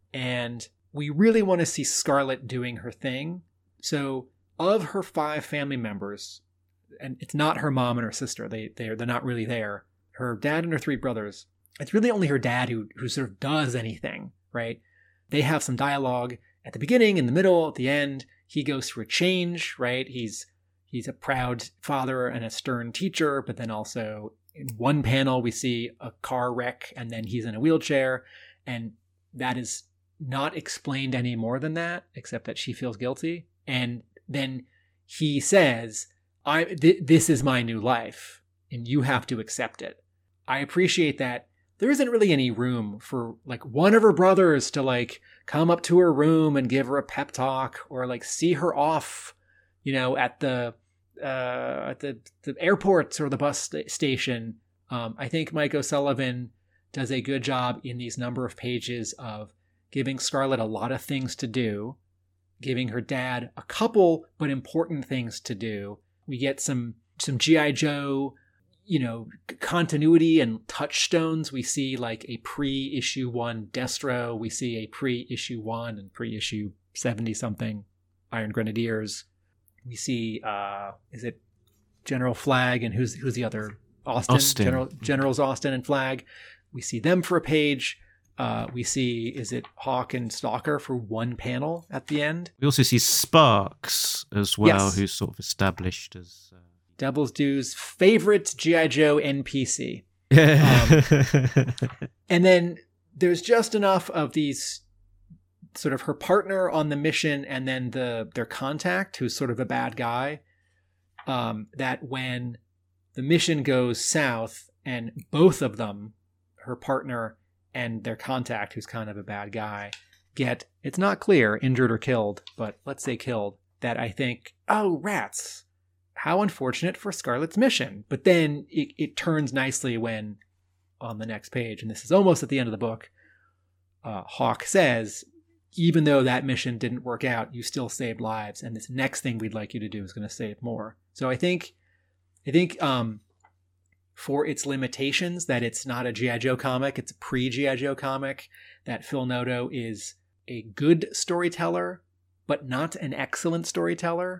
And we really want to see Scarlet doing her thing. So of her 5 family members, and it's not her mom and her sister. They're not really there. Her dad and her 3 brothers. It's really only her dad who sort of does anything, right? They have some dialogue at the beginning, in the middle, at the end. He goes through a change, right? He's a proud father and a stern teacher, but then also in one panel we see a car wreck and then he's in a wheelchair, and that is not explained any more than that, except that she feels guilty. And then he says, this is my new life, and you have to accept it. I appreciate that there isn't really any room for like one of her brothers to like come up to her room and give her a pep talk, or like see her off, at the airport or the bus station. I think Mike O'Sullivan does a good job in these number of pages of giving Scarlet a lot of things to do, giving her dad a couple but important things to do. We get some G.I. Joe, continuity and touchstones. We see like a pre-issue 1 Destro. We see a pre-issue 1 and pre-issue 70-something Iron Grenadiers. We see, is it General Flag and who's the other? Austin. Generals Austin and Flag. We see them for a page. We see, is it Hawk and Stalker for 1 panel at the end? We also see Sparks as well, yes, who's sort of established as... Devil's Due's favorite G.I. Joe NPC. And then there's just enough of these sort of her partner on the mission and then their contact, who's sort of a bad guy, that when the mission goes south and both of them, her partner and their contact, who's kind of a bad guy, get, it's not clear, injured or killed, but let's say killed, that I think, oh, rats, how unfortunate for Scarlet's mission. But then it turns nicely when on the next page, and this is almost at the end of the book, Hawk says, even though that mission didn't work out, you still saved lives, and this next thing we'd like you to do is going to save more. So I think for its limitations, that it's not a G.I. Joe comic, it's a pre-G.I. Joe comic, that Phil Noto is a good storyteller, but not an excellent storyteller.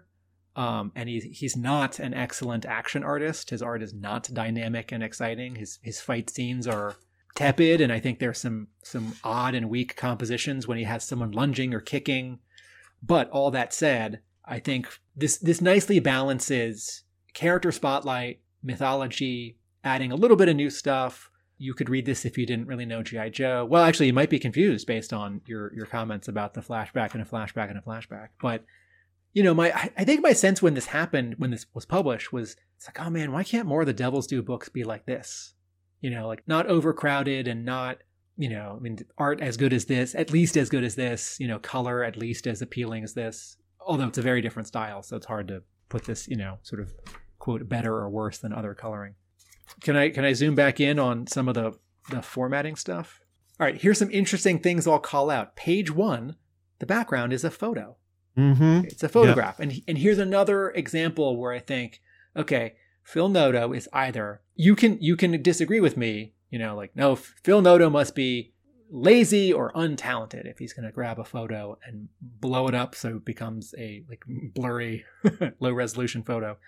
And he's not an excellent action artist. His art is not dynamic and exciting. His fight scenes are tepid, and I think there's some odd and weak compositions when he has someone lunging or kicking. But all that said, I think this nicely balances character spotlight, mythology, adding a little bit of new stuff. You could read this if you didn't really know G.I. Joe. Well, actually, you might be confused based on your comments about the flashback and a flashback and a flashback. But, you know, I think my sense when this happened, when this was published, was it's like, oh man, why can't more of the Devil's Due books be like this? You know, like not overcrowded and not, you know, I mean, art as good as this, at least as good as this, you know, color at least as appealing as this. Although it's a very different style, so it's hard to put this, you know, sort of quote better or worse than other coloring. Can I zoom back in on some of the formatting stuff? All right, here's some interesting things I'll call out. Page 1, the background is a photo. Mm-hmm. It's a photograph. Yep. And here's another example where I think, okay, Phil Noto is either, you can disagree with me, you know, like, no, Phil Noto must be lazy or untalented if he's going to grab a photo and blow it up so it becomes a like blurry, low resolution photo.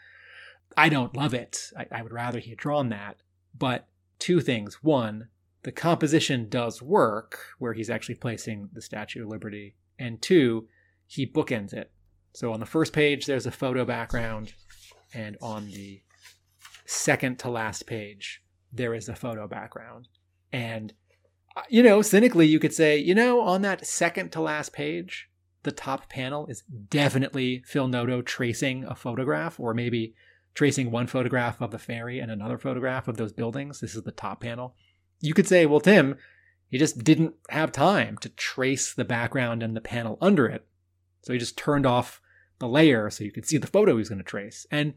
I don't love it. I would rather he had drawn that. But two things. One, the composition does work where he's actually placing the Statue of Liberty. And two, he bookends it. So on the first page, there's a photo background. And on the second to last page, there is a photo background. And, you know, cynically, you could say, you know, on that second to last page, the top panel is definitely Phil Noto tracing a photograph, or maybe tracing one photograph of the ferry and another photograph of those buildings. This is the top panel. You could say, well, Tim, he just didn't have time to trace the background and the panel under it. So he just turned off the layer so you could see the photo he's going to trace. And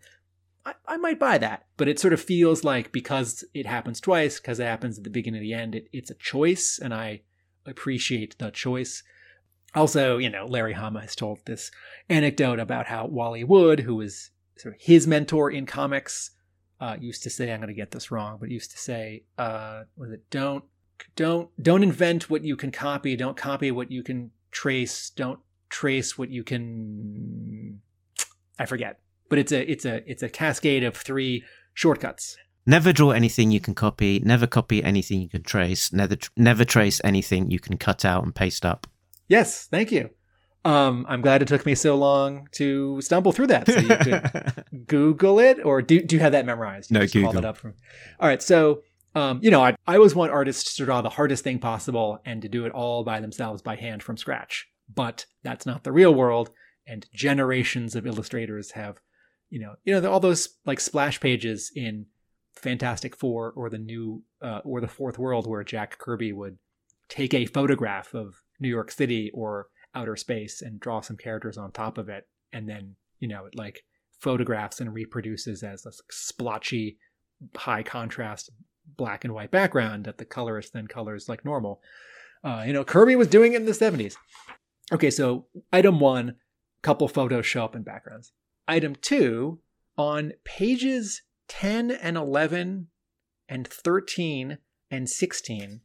I might buy that, but it sort of feels like because it happens twice, because it happens at the beginning and the end, it's a choice, and I appreciate the choice. Also, you know, Larry Hama has told this anecdote about how Wally Wood, who was sort of his mentor in comics, used to say, I'm going to get this wrong, but used to say, was it don't invent what you can copy, don't copy what you can trace, don't trace what you can, I forget. But it's a cascade of 3 shortcuts. Never draw anything you can copy, never copy anything you can trace, never trace anything you can cut out and paste up. Yes, thank you. I'm glad it took me so long to stumble through that. So you could Google it, or do you have that memorized? You no, just Google. Call that up from... All right, so you know, I always want artists to draw the hardest thing possible and to do it all by themselves by hand from scratch. But that's not the real world, and generations of illustrators have, you know, all those like splash pages in Fantastic Four or the new or the Fourth World, where Jack Kirby would take a photograph of New York City or outer space and draw some characters on top of it, and then, you know, it like photographs and reproduces as a splotchy, high contrast black and white background that the colorist then colors like normal. You know, Kirby was doing it in the 70s. Okay, so item 1, couple photos show up in backgrounds. Item 2, on pages 10 and 11 and 13 and 16,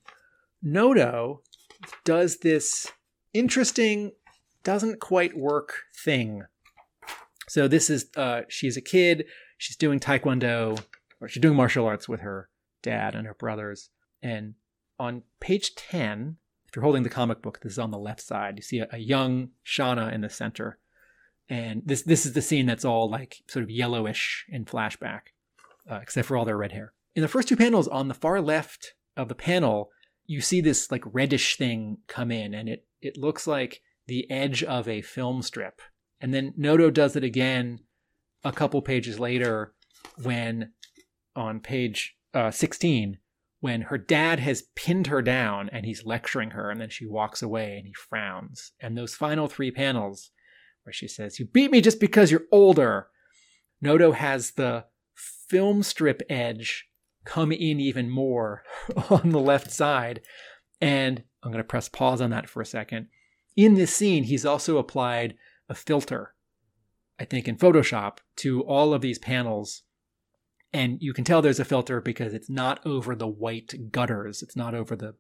Noto does this interesting, doesn't quite work thing. So this is, she's a kid, she's doing Taekwondo, or she's doing martial arts with her dad and her brothers. And on page 10, if you're holding the comic book, this is on the left side, you see a young Shauna in the center. And this is the scene that's all like sort of yellowish in flashback, except for all their red hair. In the first 2 panels, on the far left of the panel, you see this like reddish thing come in, and it looks like the edge of a film strip. And then Noto does it again a couple pages later when on page 16, when her dad has pinned her down and he's lecturing her, and then she walks away and he frowns. And those final 3 panels where she says, "You beat me just because you're older." Noto has the film strip edge come in even more on the left side. And I'm going to press pause on that for a second. In this scene, he's also applied a filter, I think in Photoshop, to all of these panels. And you can tell there's a filter because it's not over the white gutters. It's not over the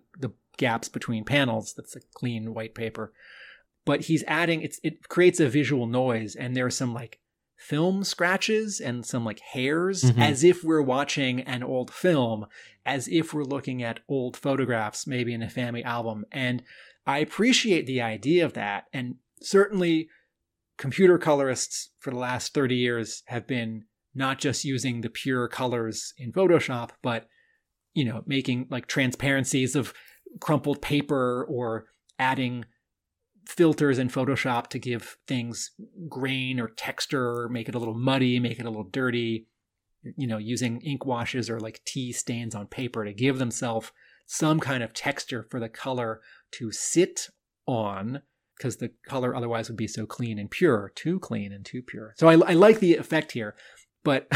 gaps between panels. That's a clean white paper. But he's adding, it creates a visual noise. And there are some like film scratches and some like hairs, as if we're watching an old film, as if we're looking at old photographs, maybe in a family album. And I appreciate the idea of that. And certainly computer colorists for the last 30 years have been not just using the pure colors in Photoshop, but, you know, making like transparencies of crumpled paper or adding filters in Photoshop to give things grain or texture, make it a little muddy, make it a little dirty, you know, using ink washes or like tea stains on paper to give themselves some kind of texture for the color to sit on, because the color otherwise would be so clean and pure, too clean and too pure. So I like the effect here, but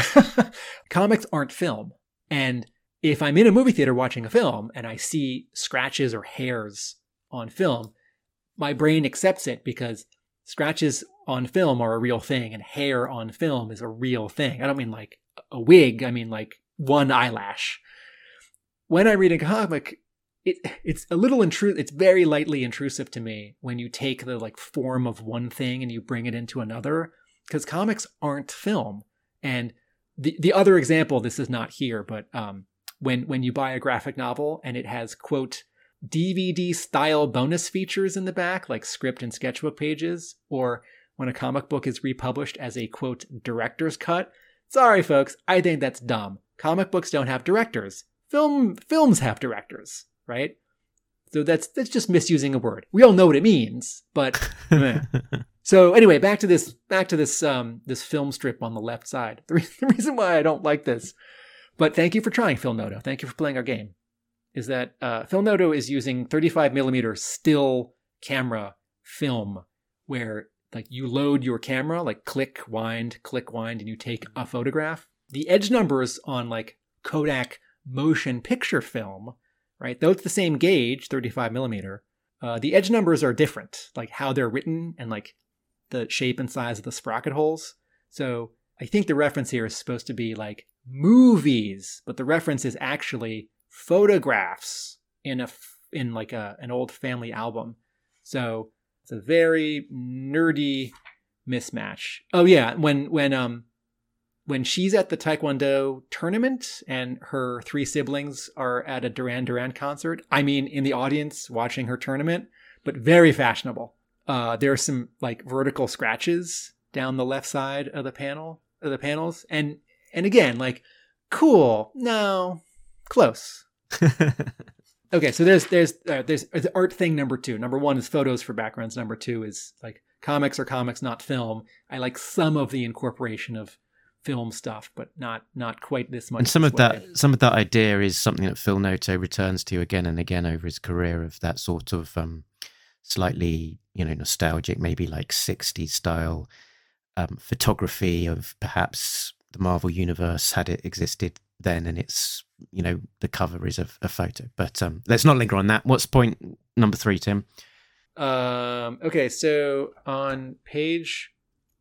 comics aren't film. And if I'm in a movie theater watching a film and I see scratches or hairs on film, my brain accepts it because scratches on film are a real thing and hair on film is a real thing. I don't mean like a wig. I mean like one eyelash. When I read a comic, it's a little intrusive. It's very lightly intrusive to me when you take the like form of one thing and you bring it into another, because comics aren't film. And the other example, this is not here, but when you buy a graphic novel and it has, quote, DVD style bonus features in the back, like script and sketchbook pages, or when a comic book is republished as a, quote, director's cut. Sorry, folks, I think that's dumb. Comic books don't have directors. Films have directors, right? So that's just misusing a word. We all know what it means, but so anyway, back to this this film strip on the left side. The reason why I don't like this, but thank you for trying, Phil Noto. Thank you for playing our game. Is that Phil Noto is using 35mm still camera film, where like you load your camera, like click, wind, and you take a photograph. The edge numbers on like Kodak motion picture film, right? Though it's the same gauge, 35mm, the edge numbers are different, like how they're written and like the shape and size of the sprocket holes. So I think the reference here is supposed to be like movies, but the reference is actually photographs in like an old family album. So it's a very nerdy mismatch. Oh yeah, when she's at the Taekwondo tournament and her 3 siblings are at a Duran Duran concert, I mean in the audience watching her tournament, but very fashionable. There are some like vertical scratches down the left side of the panels, and again, like, cool, no, close. Okay, so there's art thing number 2. Number 1 is photos for backgrounds. Number 2 is like comics are comics, not film. I like some of the incorporation of film stuff, but not quite this much. And some of that idea is something that Phil Noto returns to again and again over his career, of that sort of slightly, you know, nostalgic, maybe like 60s style photography of perhaps the Marvel Universe had it existed then, and it's, you know, the cover is a photo. But let's not linger on that. What's point number 3, Tim? Okay, so on page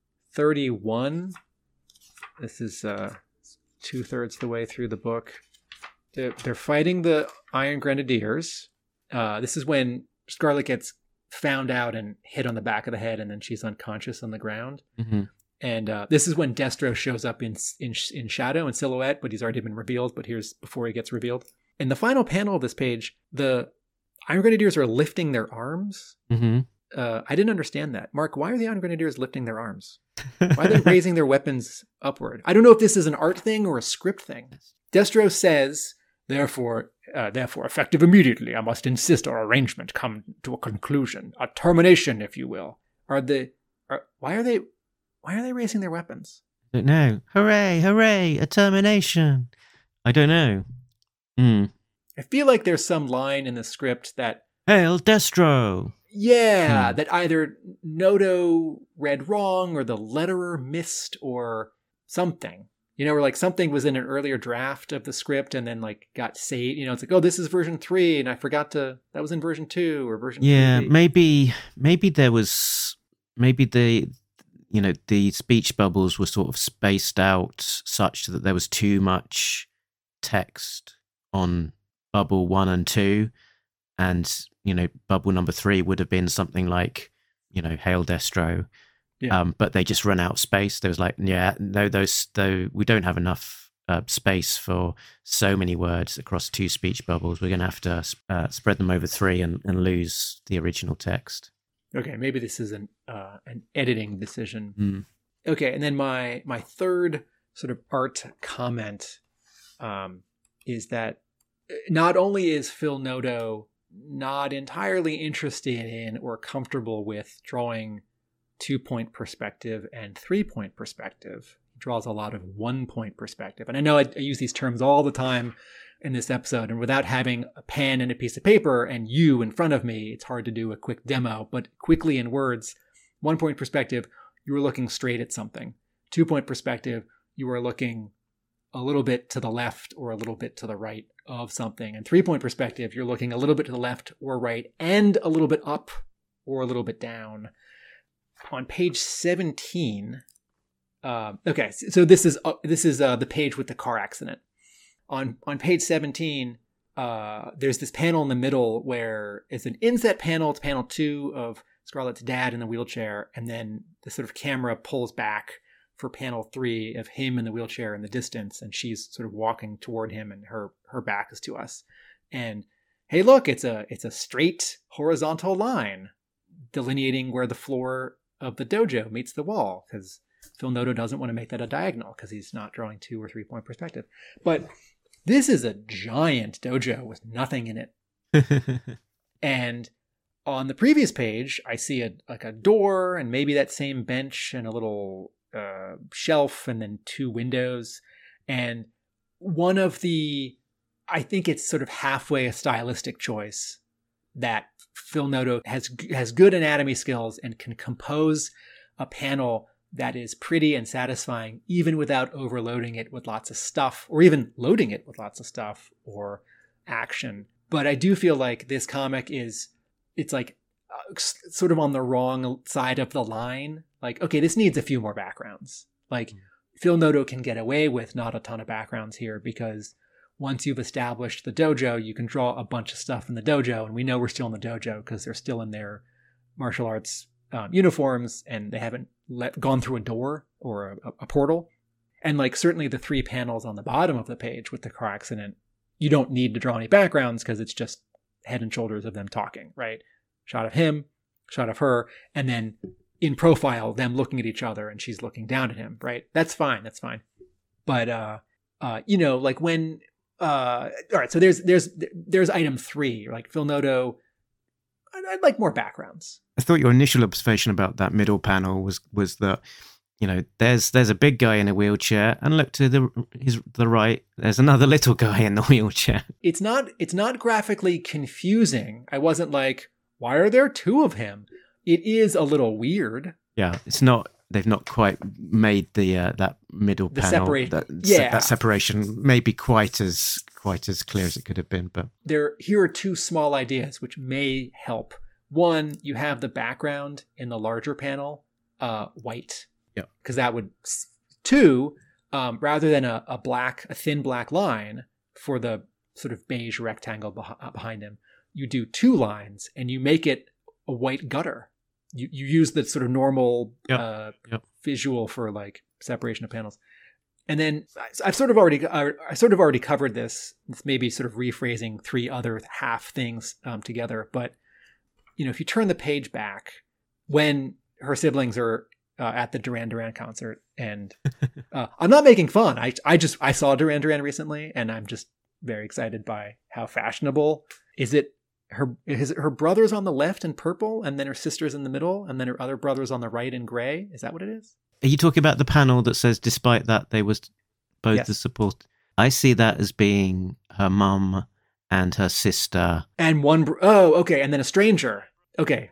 31, this is 2/3 the way through the book. They're fighting the Iron Grenadiers. This is when Scarlet gets found out and hit on the back of the head, and then she's unconscious on the ground. Mm-hmm. And this is when Destro shows up in shadow and silhouette, but he's already been revealed. But here's before he gets revealed. In the final panel of this page, the Iron Grenadiers are lifting their arms. Mm-hmm. I didn't understand that. Mark, why are the Iron Grenadiers lifting their arms? Why are they raising their weapons upward? I don't know if this is an art thing or a script thing. Destro says, therefore, effective immediately, I must insist our arrangement come to a conclusion. A termination, if you will. Why are they raising their weapons? I don't know. Hooray, a termination. I don't know. Mm. I feel like there's some line in the script that Hail Destro! that either Noto read wrong or the letterer missed or something. Or like something was in an earlier draft of the script and then like got saved. It's like, oh, this is version 3 and I forgot that was in version 2 or version 3. Yeah, maybe there was, the speech bubbles were sort of spaced out such that there was too much text on bubble 1 and 2. And, bubble number 3 would have been something like, Hail Destro. Yeah. But they just run out of space. There was like, we don't have enough space for so many words across 2 speech bubbles. We're going to have to spread them over 3 and lose the original text. Okay, maybe this is an editing decision. Mm. Okay, and then my third sort of art comment is that not only is Phil Noto not entirely interested in or comfortable with drawing 2-point perspective and 3-point perspective. He draws a lot of 1-point perspective. And I know I use these terms all the time in this episode, and without having a pen and a piece of paper and you in front of me, it's hard to do a quick demo. But quickly in words, 1-point perspective, you were looking straight at something. 2-point perspective, you were looking a little bit to the left or a little bit to the right of something. And 3-point perspective, you're looking a little bit to the left or right and a little bit up or a little bit down. On page 17, okay, so this is the page with the car accident. On page 17, there's this panel in the middle where it's an inset panel. It's panel 2 of Scarlett's dad in the wheelchair, and then the sort of camera pulls back for panel 3 of him in the wheelchair in the distance, and she's sort of walking toward him, and her back is to us. And hey, look, it's a straight horizontal line delineating where the floor of the dojo meets the wall, because Phil Noto doesn't want to make that a diagonal because he's not drawing 2 or 3-point perspective. But this is a giant dojo with nothing in it. And on the previous page, I see a door and maybe that same bench and a little shelf and then 2 windows. And one of I think it's sort of halfway a stylistic choice that Phil Noto has good anatomy skills and can compose a panel that is pretty and satisfying even without overloading it with lots of stuff or even loading it with lots of stuff or action. But I do feel like this comic it's like sort of on the wrong side of the line. Like, okay, this needs a few more backgrounds. Like Phil Noto can get away with not a ton of backgrounds here because once you've established the dojo, you can draw a bunch of stuff in the dojo. And we know we're still in the dojo because they're still in their martial arts uniforms and they haven't gone through a door or a portal. And like certainly the 3 panels on the bottom of the page with the car accident, you don't need to draw any backgrounds because it's just head and shoulders of them talking, right? Shot of him, shot of her, and then in profile, them looking at each other and she's looking down at him, right? That's fine. But, like when, all right, so there's item 3, like Phil Noto, I'd like more backgrounds. I thought your initial observation about that middle panel was that, there's a big guy in a wheelchair, and look to the right, there's another little guy in the wheelchair. It's not graphically confusing. I wasn't like, why are there 2 of him? It is a little weird. Yeah, it's not. They've not quite made that middle panel. That separation maybe quite as clear as it could have been. But here are 2 small ideas which may help. One, you have the background in the larger panel white. Yeah, because that would. 2, rather than a thin black line for the sort of beige rectangle behind him, you do 2 lines and you make it a white gutter. You use the sort of normal visual for like separation of panels. And then I sort of already covered this. It's maybe sort of rephrasing 3 other half things together. But, if you turn the page back when her siblings are at the Duran Duran concert, and I'm not making fun. I saw Duran Duran recently and I'm just very excited by how fashionable. Is it her brother's on the left in purple and then her sister's in the middle and then her other brother's on the right in gray? Is that what it is? Are you talking about the panel that says, despite that, they was both the support? I see that as being her mum and her sister. And okay. And then a stranger. Okay.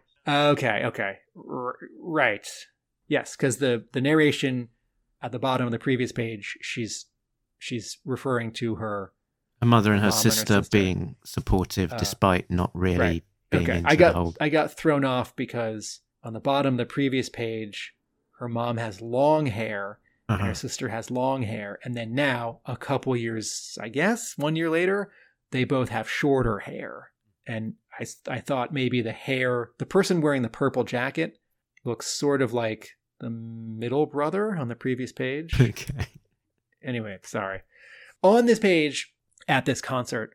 Right. Yes, because the narration at the bottom of the previous page, she's referring to her mother and her mom sister, and her sister being supportive despite not really right. being Okay. into the whole... I got thrown off because on the bottom of the previous page, her mom has long hair and her sister has long hair. And then now, a couple years, I guess, 1 year later, they both have shorter hair. And I thought maybe the person wearing the purple jacket looks sort of like the middle brother on the previous page. Okay. Anyway, sorry. On this page, at this concert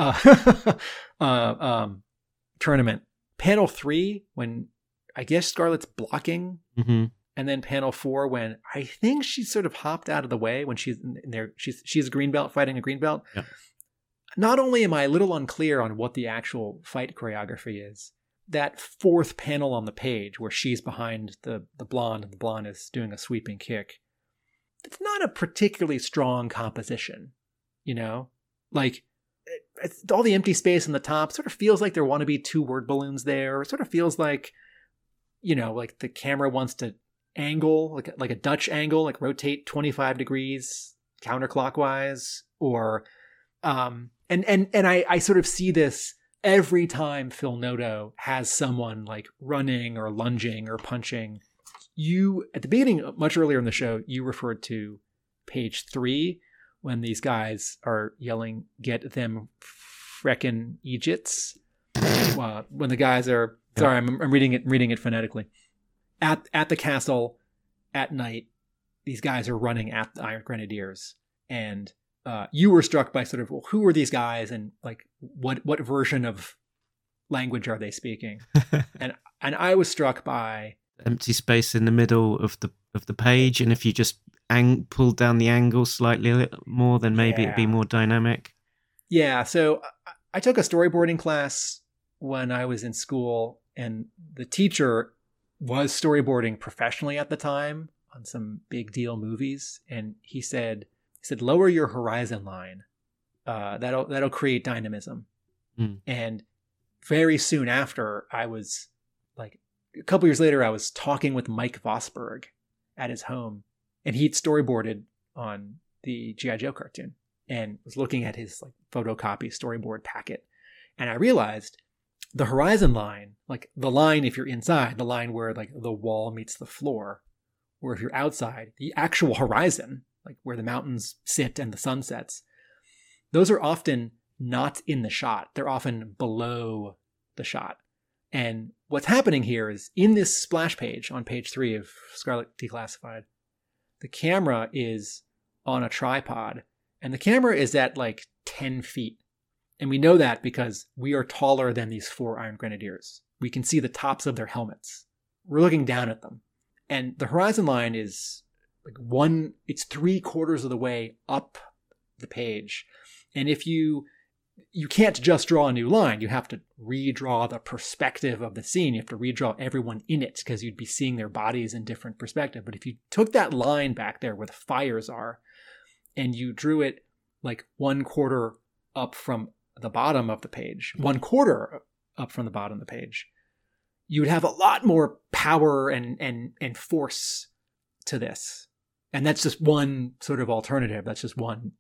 tournament, panel 3, when I guess Scarlett's blocking, and then panel 4, when I think she sort of hopped out of the way when she's in there. She's a green belt fighting a green belt. Yep. Not only am I a little unclear on what the actual fight choreography is, that 4th panel on the page where she's behind the blonde and the blonde is doing a sweeping kick, it's not a particularly strong composition, you know? Like, it's all the empty space in the top sort of feels like there want to be 2 word balloons there. It sort of feels like, you know, like the camera wants to angle, like a Dutch angle, like rotate 25 degrees counterclockwise, or and I sort of see this every time Phil Noto has someone like running or lunging or punching. You, at the beginning, much earlier in the show, you referred to page 3 when these guys are yelling, "Get them freckin' Egypts." When the guys are, sorry, I'm reading it phonetically. At the castle at night, these guys are running at the Iron Grenadiers, and you were struck by sort of, well, who are these guys, and like what version of language are they speaking? and I was struck by empty space in the middle of the page, and if you just pulled down the angle slightly a little more, then maybe it'd be more dynamic. Yeah. So I took a storyboarding class when I was in school, and the teacher was storyboarding professionally at the time on some big deal movies, and he said, lower your horizon line. That'll create dynamism. And very soon after, I was like, a couple years later, I was talking with Mike Vosberg at his home, and he'd storyboarded on the G.I. Joe cartoon and was looking at his like photocopy storyboard packet. And I realized the horizon line, like the line if you're inside, the line where like the wall meets the floor, or if you're outside, the actual horizon, like where the mountains sit and the sun sets, those are often not in the shot. They're often below the shot. And what's happening here is in this splash page on page 3 of Scarlet Declassified, the camera is on a tripod, and the camera is at like 10 feet. And we know that because we are taller than these 4 Iron Grenadiers. We can see the tops of their helmets. We're looking down at them. And the horizon line is like it's 3/4 of the way up the page. And if you can't just draw a new line, you have to redraw the perspective of the scene. You have to redraw everyone in it because you'd be seeing their bodies in different perspective. But if you took that line back there where the fires are and you drew it like 1/4 up from the bottom of the page, 1/4 up from the bottom of the page, you would have a lot more power and force to this. And that's just one sort of alternative. That's just one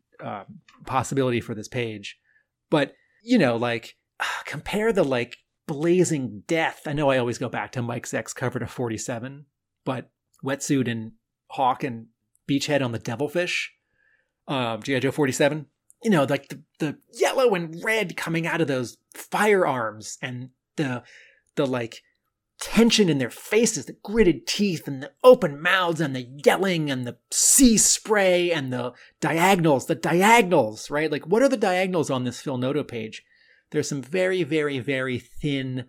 possibility for this page. But, you know, like, compare the, like, blazing death. I know I always go back to Mike Zeck's cover to 47, but Wetsuit and Hawk and Beachhead on the Devilfish, G.I. Joe 47, you know, like the yellow and red coming out of those firearms, and the like tension in their faces, the gritted teeth and the open mouths and the yelling and the sea spray and the diagonals, right? Like, what are the diagonals on this Phil Noto page? There's some very, very, very thin,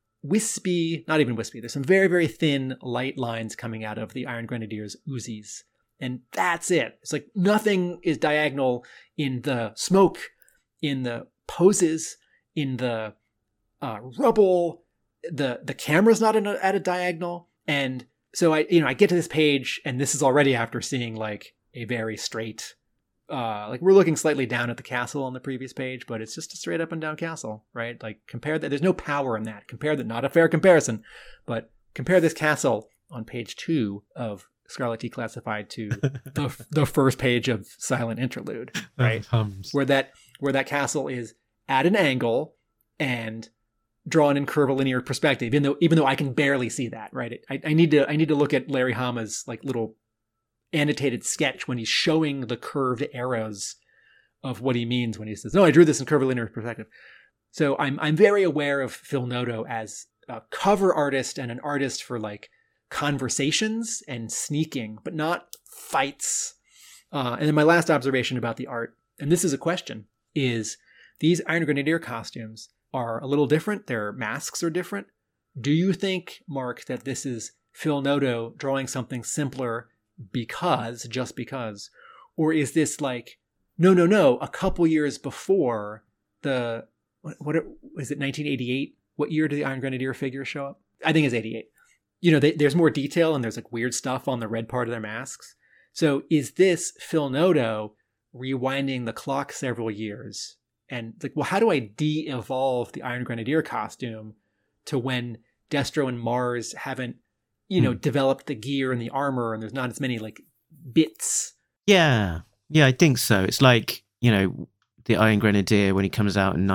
not even wispy, there's some very, very thin light lines coming out of the Iron Grenadiers' Uzis. And that's it. It's like nothing is diagonal in the smoke, in the poses, in the rubble. The camera's not at a diagonal. And so I get to this page, and this is already after seeing like a very straight like we're looking slightly down at the castle on the previous page, but it's just a straight up and down castle, right? Like compare that. There's no power in that. Compare that. Not a fair comparison, but compare this castle on page 2 of Scarlet Declassified to the first page of Silent Interlude, right? Where that castle is at an angle and drawn in curvilinear perspective, even though I can barely see that, right? I need to look at Larry Hama's like little annotated sketch when he's showing the curved arrows of what he means when he says, "No, I drew this in curvilinear perspective." So I'm very aware of Phil Noto as a cover artist and an artist for like conversations and sneaking, but not fights. And then my last observation about the art, and this is a question, is these Iron Grenadier costumes are a little different. Their masks are different. Do you think, Mark, that this is Phil Noto drawing something simpler just because? Or is this like, no, a couple years before what is it, 1988? What year did the Iron Grenadier figures show up? I think it's 88. There's more detail and there's like weird stuff on the red part of their masks. So is this Phil Noto rewinding the clock several years? And like, well, how do I de-evolve the Iron Grenadier costume to when Destro and Mars haven't, developed the gear and the armor and there's not as many like bits? Yeah, I think so. It's like, the Iron Grenadier when he comes out in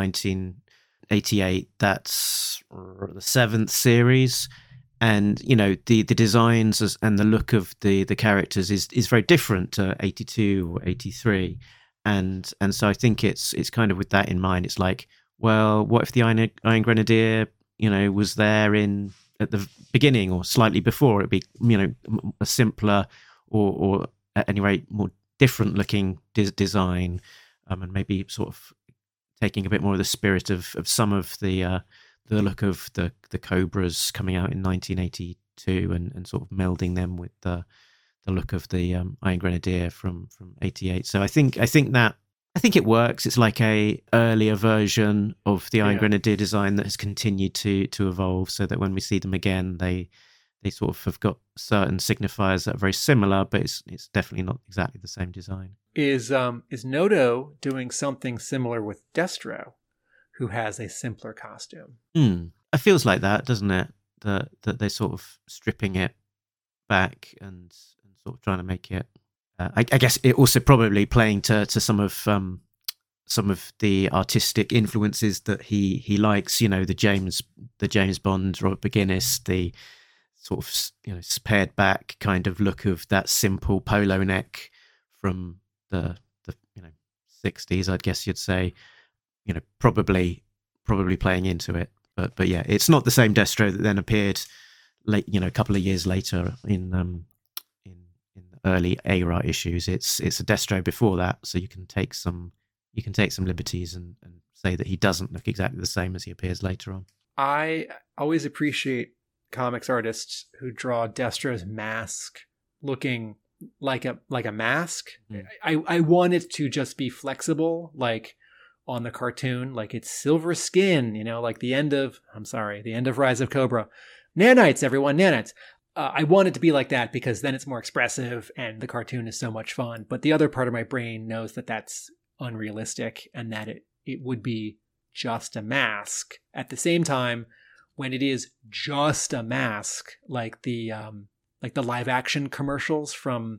1988, that's the 7th series. And, the designs and the look of the characters is very different to 82 or 83. And so I think it's kind of with that in mind. It's like, well, what if the Iron Grenadier, was there at the beginning or slightly before? It'd be, a simpler or at any rate more different looking design, and maybe sort of taking a bit more of the spirit of some of the look of the Cobras coming out in 1982 and sort of melding them with the look of the Iron Grenadier from 88. So I think it works. It's like a earlier version of the Iron Grenadier design that has continued to evolve, so that when we see them again, they sort of have got certain signifiers that are very similar, but it's definitely not exactly the same design. Is Noto doing something similar with Destro, who has a simpler costume? It feels like that, doesn't it? That they're sort of stripping it back and sort of trying to make it. I guess it also probably playing to some of the artistic influences that he likes. The James Bond, Robert McGuinness, the sort of pared back kind of look of that simple polo neck from the 60s. I guess you'd say. Probably playing into it, but yeah, it's not the same Destro that then appeared late, a couple of years later in the early era issues. It's a Destro before that, so you can take some liberties and say that he doesn't look exactly the same as he appears later on. I always appreciate comics artists who draw Destro's mask looking like a mask. I want it to just be flexible, like on the cartoon, like it's silver skin, like the end of Rise of Cobra. Nanites, everyone, nanites. I want it to be like that because then it's more expressive and the cartoon is so much fun. But the other part of my brain knows that that's unrealistic and that it would be just a mask. At the same time, when it is just a mask, like the live action commercials from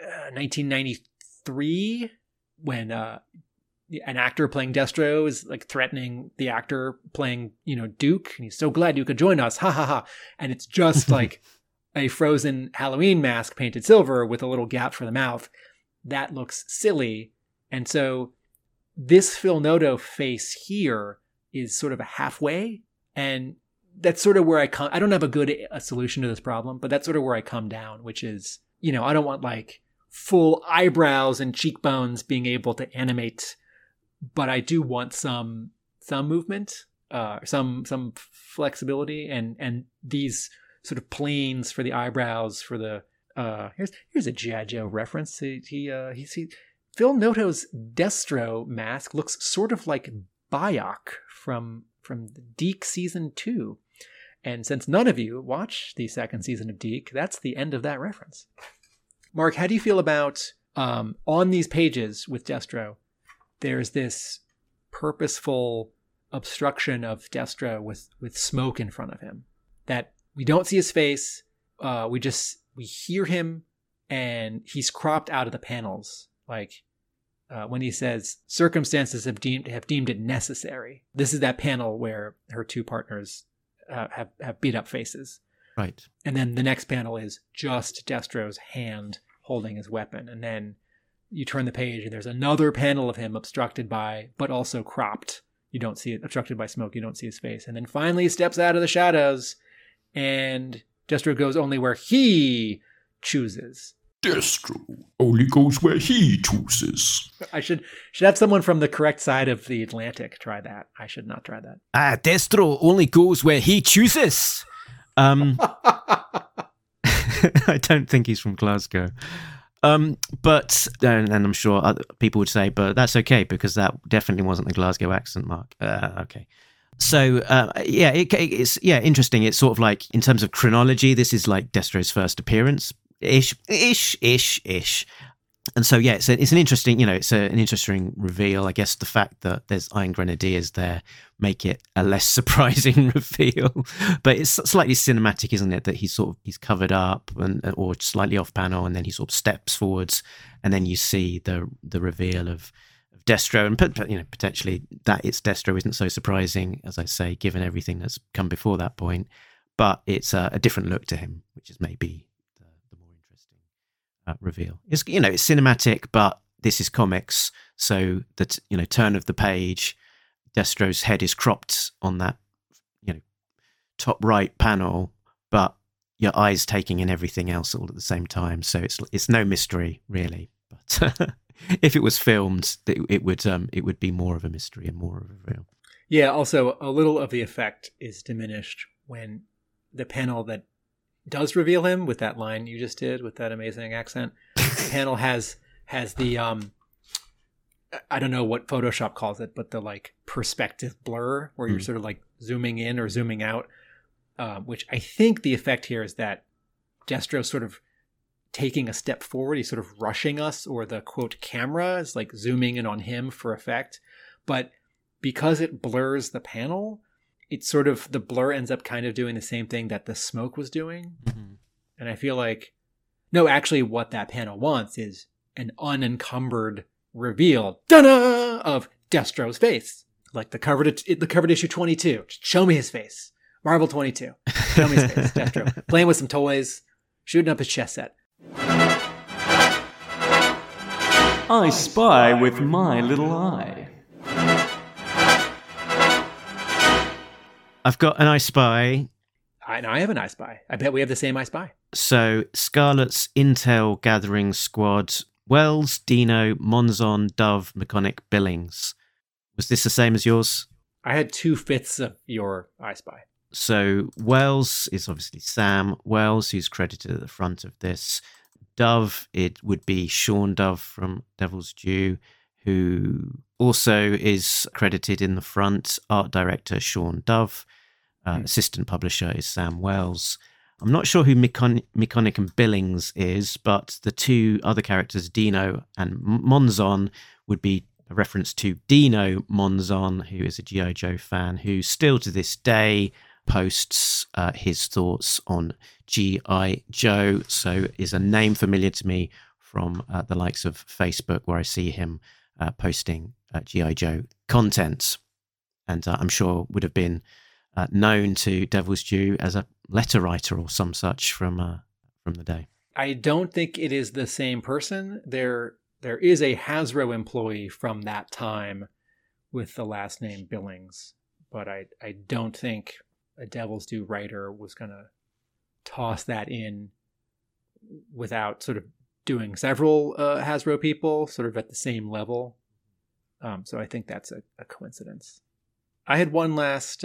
1993, when an actor playing Destro is like threatening the actor playing, Duke, and he's so glad you could join us, ha ha ha. And it's just like a frozen Halloween mask painted silver with a little gap for the mouth. That looks silly. And so this Phil Noto face here is sort of a halfway. And that's sort of where I don't have a solution to this problem, but that's sort of where I come down, which is, I don't want like full eyebrows and cheekbones being able to animate, but I do want some movement, some flexibility, and these sort of planes for the eyebrows for the here's a G.I. Joe reference. Phil Noto's Destro mask looks sort of like Bayok from Deke season 2, and since none of you watched the second season of Deke, that's the end of that reference. Mark, how do you feel about on these pages with Destro, there's this purposeful obstruction of Destro with smoke in front of him that we don't see his face. We hear him, and he's cropped out of the panels. Like when he says circumstances have deemed it necessary. This is that panel where her two partners have beat up faces. Right. And then the next panel is just Destro's hand holding his weapon. And then you turn the page and there's another panel of him obstructed by, but also cropped. You don't see it, obstructed by smoke. You don't see his face. And then finally he steps out of the shadows and Destro goes only where he chooses. Destro only goes where he chooses. I should have someone from the correct side of the Atlantic try that. I should not try that. Destro only goes where he chooses. I don't think he's from Glasgow. But and I'm sure other people would say, but that's okay because that definitely wasn't the Glasgow accent, Mark. Okay. So it's interesting. It's sort of like in terms of chronology, this is like Destro's first appearance, ish. And so it's an interesting, it's an interesting reveal. I guess the fact that there's Iron Grenadiers there make it a less surprising reveal, but it's slightly cinematic, isn't it? That he's covered up or slightly off panel, and then he sort of steps forwards, and then you see the reveal of Destro, and potentially that it's Destro isn't so surprising, as I say, given everything that's come before that point. But it's a different look to him, which is maybe the more interesting reveal. It's it's cinematic, but this is comics, so that turn of the page, Destro's head is cropped on that top right panel, but your eyes taking in everything else all at the same time. So it's no mystery really, but. If it was filmed, it would be more of a mystery and more of a reveal. Yeah, also a little of the effect is diminished when the panel that does reveal him with that line you just did with that amazing accent, the panel has the I don't know what Photoshop calls it, but the like perspective blur where you're sort of like zooming in or zooming out, which I think the effect here is that Destro's sort of taking a step forward. He's sort of rushing us, or the quote camera is like zooming in on him for effect. But because it blurs the panel, it's sort of, the blur ends up kind of doing the same thing that the smoke was doing. Mm-hmm. And I feel like, no, actually what that panel wants is an unencumbered reveal of Destro's face. Like the cover issue 22. Just show me his face. Marvel 22. Show me his face. Destro. Playing with some toys. Shooting up his chess set. I spy with my little eye. I've got an I Spy. I have an I Spy. I bet we have the same I Spy. So Scarlet's intel gathering squad: Wells, Dino, Monzon, Dove, McConaughey, Billings. Was this the same as yours? I had 2/5 of your I Spy. So Wells is obviously Sam Wells, who's credited at the front of this. Dove, it would be Sean Dove from Devil's Due, who also is credited in the front. Art director Sean Dove. Assistant publisher is Sam Wells. I'm not sure who McConaughey and Billings is, but the two other characters, Dino and Monzon, would be a reference to Dino Monzon, who is a G.I. Joe fan, who still to this day posts his thoughts on G.I. Joe. So is a name familiar to me from the likes of Facebook, where I see him posting G.I. Joe content. And I'm sure would have been known to Devil's Due as a letter writer or some such from the day. I don't think it is the same person. There is a Hasbro employee from that time with the last name Billings, but I don't think a Devil's Due writer was going to toss that in without sort of doing several Hasbro people sort of at the same level. So I think that's a coincidence. I had one last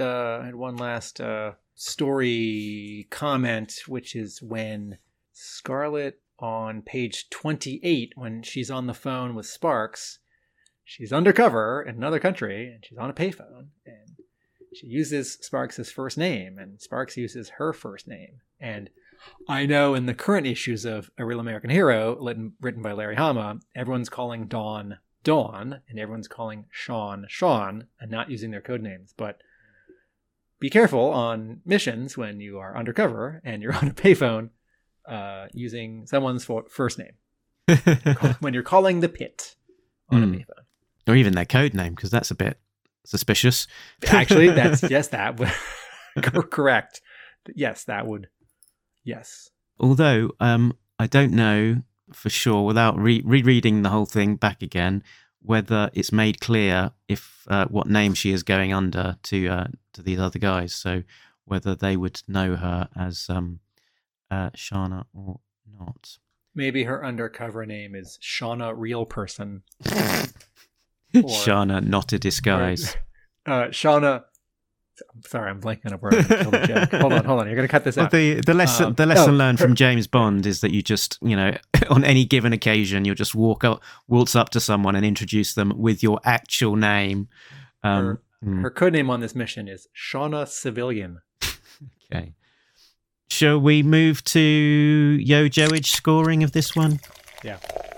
story comment, which is when Scarlet on page 28, when she's on the phone with Sparks, she's undercover in another country and she's on a payphone and she uses Sparks' first name and Sparks uses her first name. And I know in the current issues of A Real American Hero, written by Larry Hama, everyone's calling Dawn Dawn, and everyone's calling Sean Sean, and not using their code names. But be careful on missions when you are undercover and you're on a payphone using someone's first name. When you're calling the pit on a payphone. Or even their code name, because that's a bit suspicious. Actually, that would correct. Yes, that would. Yes. Although I don't know for sure, without rereading the whole thing back again, whether it's made clear if what name she is going under to these other guys. So whether they would know her as Shauna or not. Maybe her undercover name is Shauna Real Person. Shauna, not a disguise. Shauna. Sorry, I'm blanking on a word. Hold on. You're going to cut this out. The lesson learned from James Bond is that you just, on any given occasion, you'll just waltz up to someone and introduce them with your actual name. Her code name on this mission is Shauna Civilian. Okay. Shall we move to Yo Joey's scoring of this one? Yeah.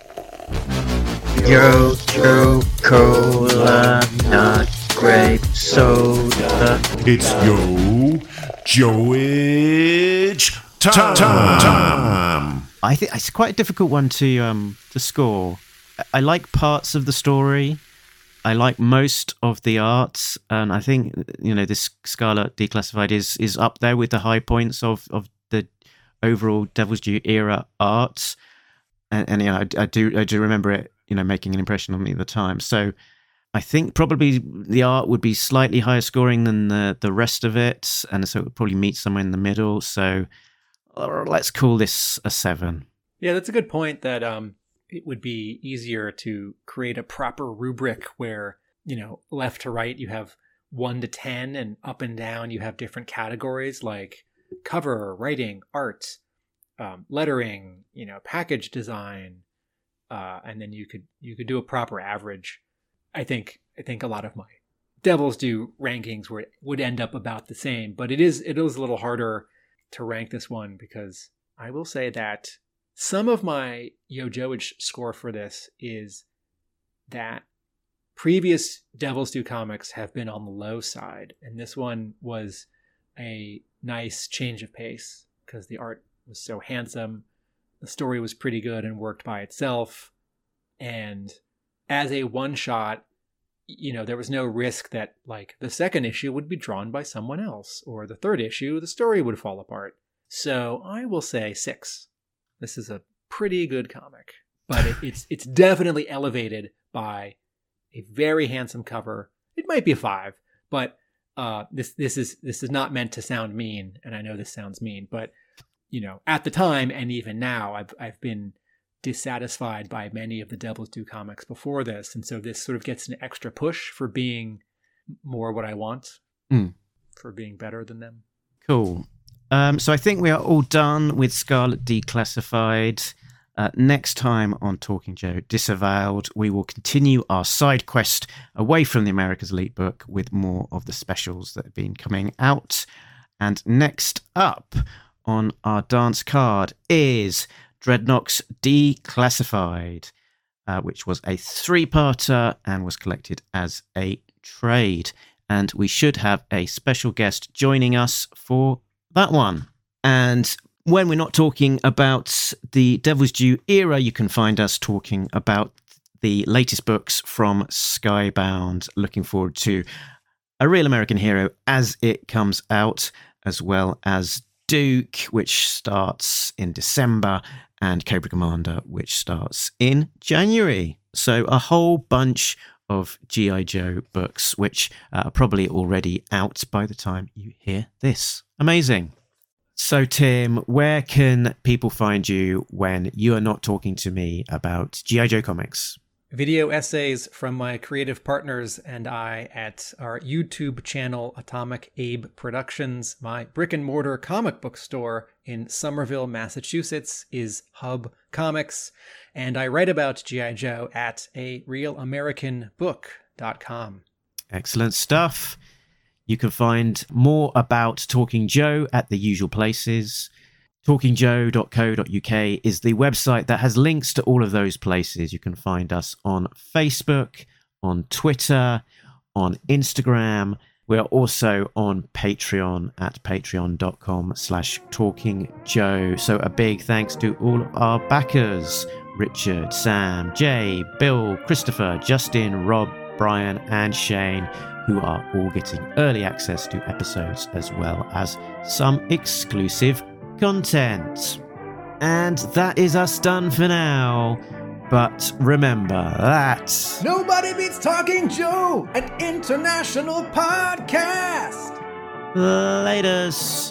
Yo Cola, not grape soda. It's Yo Joey's time. I think it's quite a difficult one to score. I like parts of the story. I like most of the art, and I think this Scarlet Declassified is up there with the high points of the overall Devil's Due era art. And I do remember it, making an impression on me at the time. So I think probably the art would be slightly higher scoring than the rest of it, and so it would probably meet somewhere in the middle. So let's call this a 7. Yeah, that's a good point. That it would be easier to create a proper rubric where left to right you have 1 to 10, and up and down you have different categories like cover, writing, art, lettering, package design, and then you could do a proper average. I think a lot of my Devil's Due rankings would end up about the same, but it is a little harder to rank this one because I will say that some of my Yo Joey's score for this is that previous Devil's Due comics have been on the low side, and this one was a nice change of pace because the art was so handsome, the story was pretty good and worked by itself, and as a one-shot, there was no risk that like the second issue would be drawn by someone else, or the third issue the story would fall apart. So I will say 6. This is a pretty good comic, but it's definitely elevated by a very handsome cover. It might be a 5, but this is not meant to sound mean, and I know this sounds mean, but at the time and even now, I've been dissatisfied by many of the Devil's Due comics before this, and so this sort of gets an extra push for being more what I want, for being better than them. Cool. So I think we are all done with Scarlet Declassified. Next time on Talking Joe Disavowed, we will continue our side quest away from the America's Elite book with more of the specials that have been coming out. And next up on our dance card is Dreadnoks Declassified, which was a 3-parter and was collected as a trade. And we should have a special guest joining us for that one. And when we're not talking about the Devil's Due era, you can find us talking about the latest books from Skybound. Looking forward to A Real American Hero as it comes out, as well as Duke, which starts in December, and Cobra Commander, which starts in January. So a whole bunch of G.I. Joe books, which are probably already out by the time you hear this. Amazing. So, Tim, where can people find you when you are not talking to me about G.I. Joe comics? Video essays from my creative partners and I at our YouTube channel, Atomic Abe Productions. My brick and mortar comic book store in Somerville, Massachusetts is Hub Comics. And I write about G.I. Joe at arealamericanbook.com. Excellent stuff. You can find more about Talking Joe at the usual places. talkingjoe.co.uk is the website that has links to all of those places. You can find us on Facebook, on Twitter, on Instagram. We're also on Patreon at patreon.com/talkingjoe. So a big thanks to all of our backers: Richard, Sam, Jay, Bill, Christopher, Justin, Rob, Brian, and Shane, who are all getting early access to episodes as well as some exclusive content. And that is us done for now. But remember that Nobody Beats Talking Joe, an international podcast. Laters.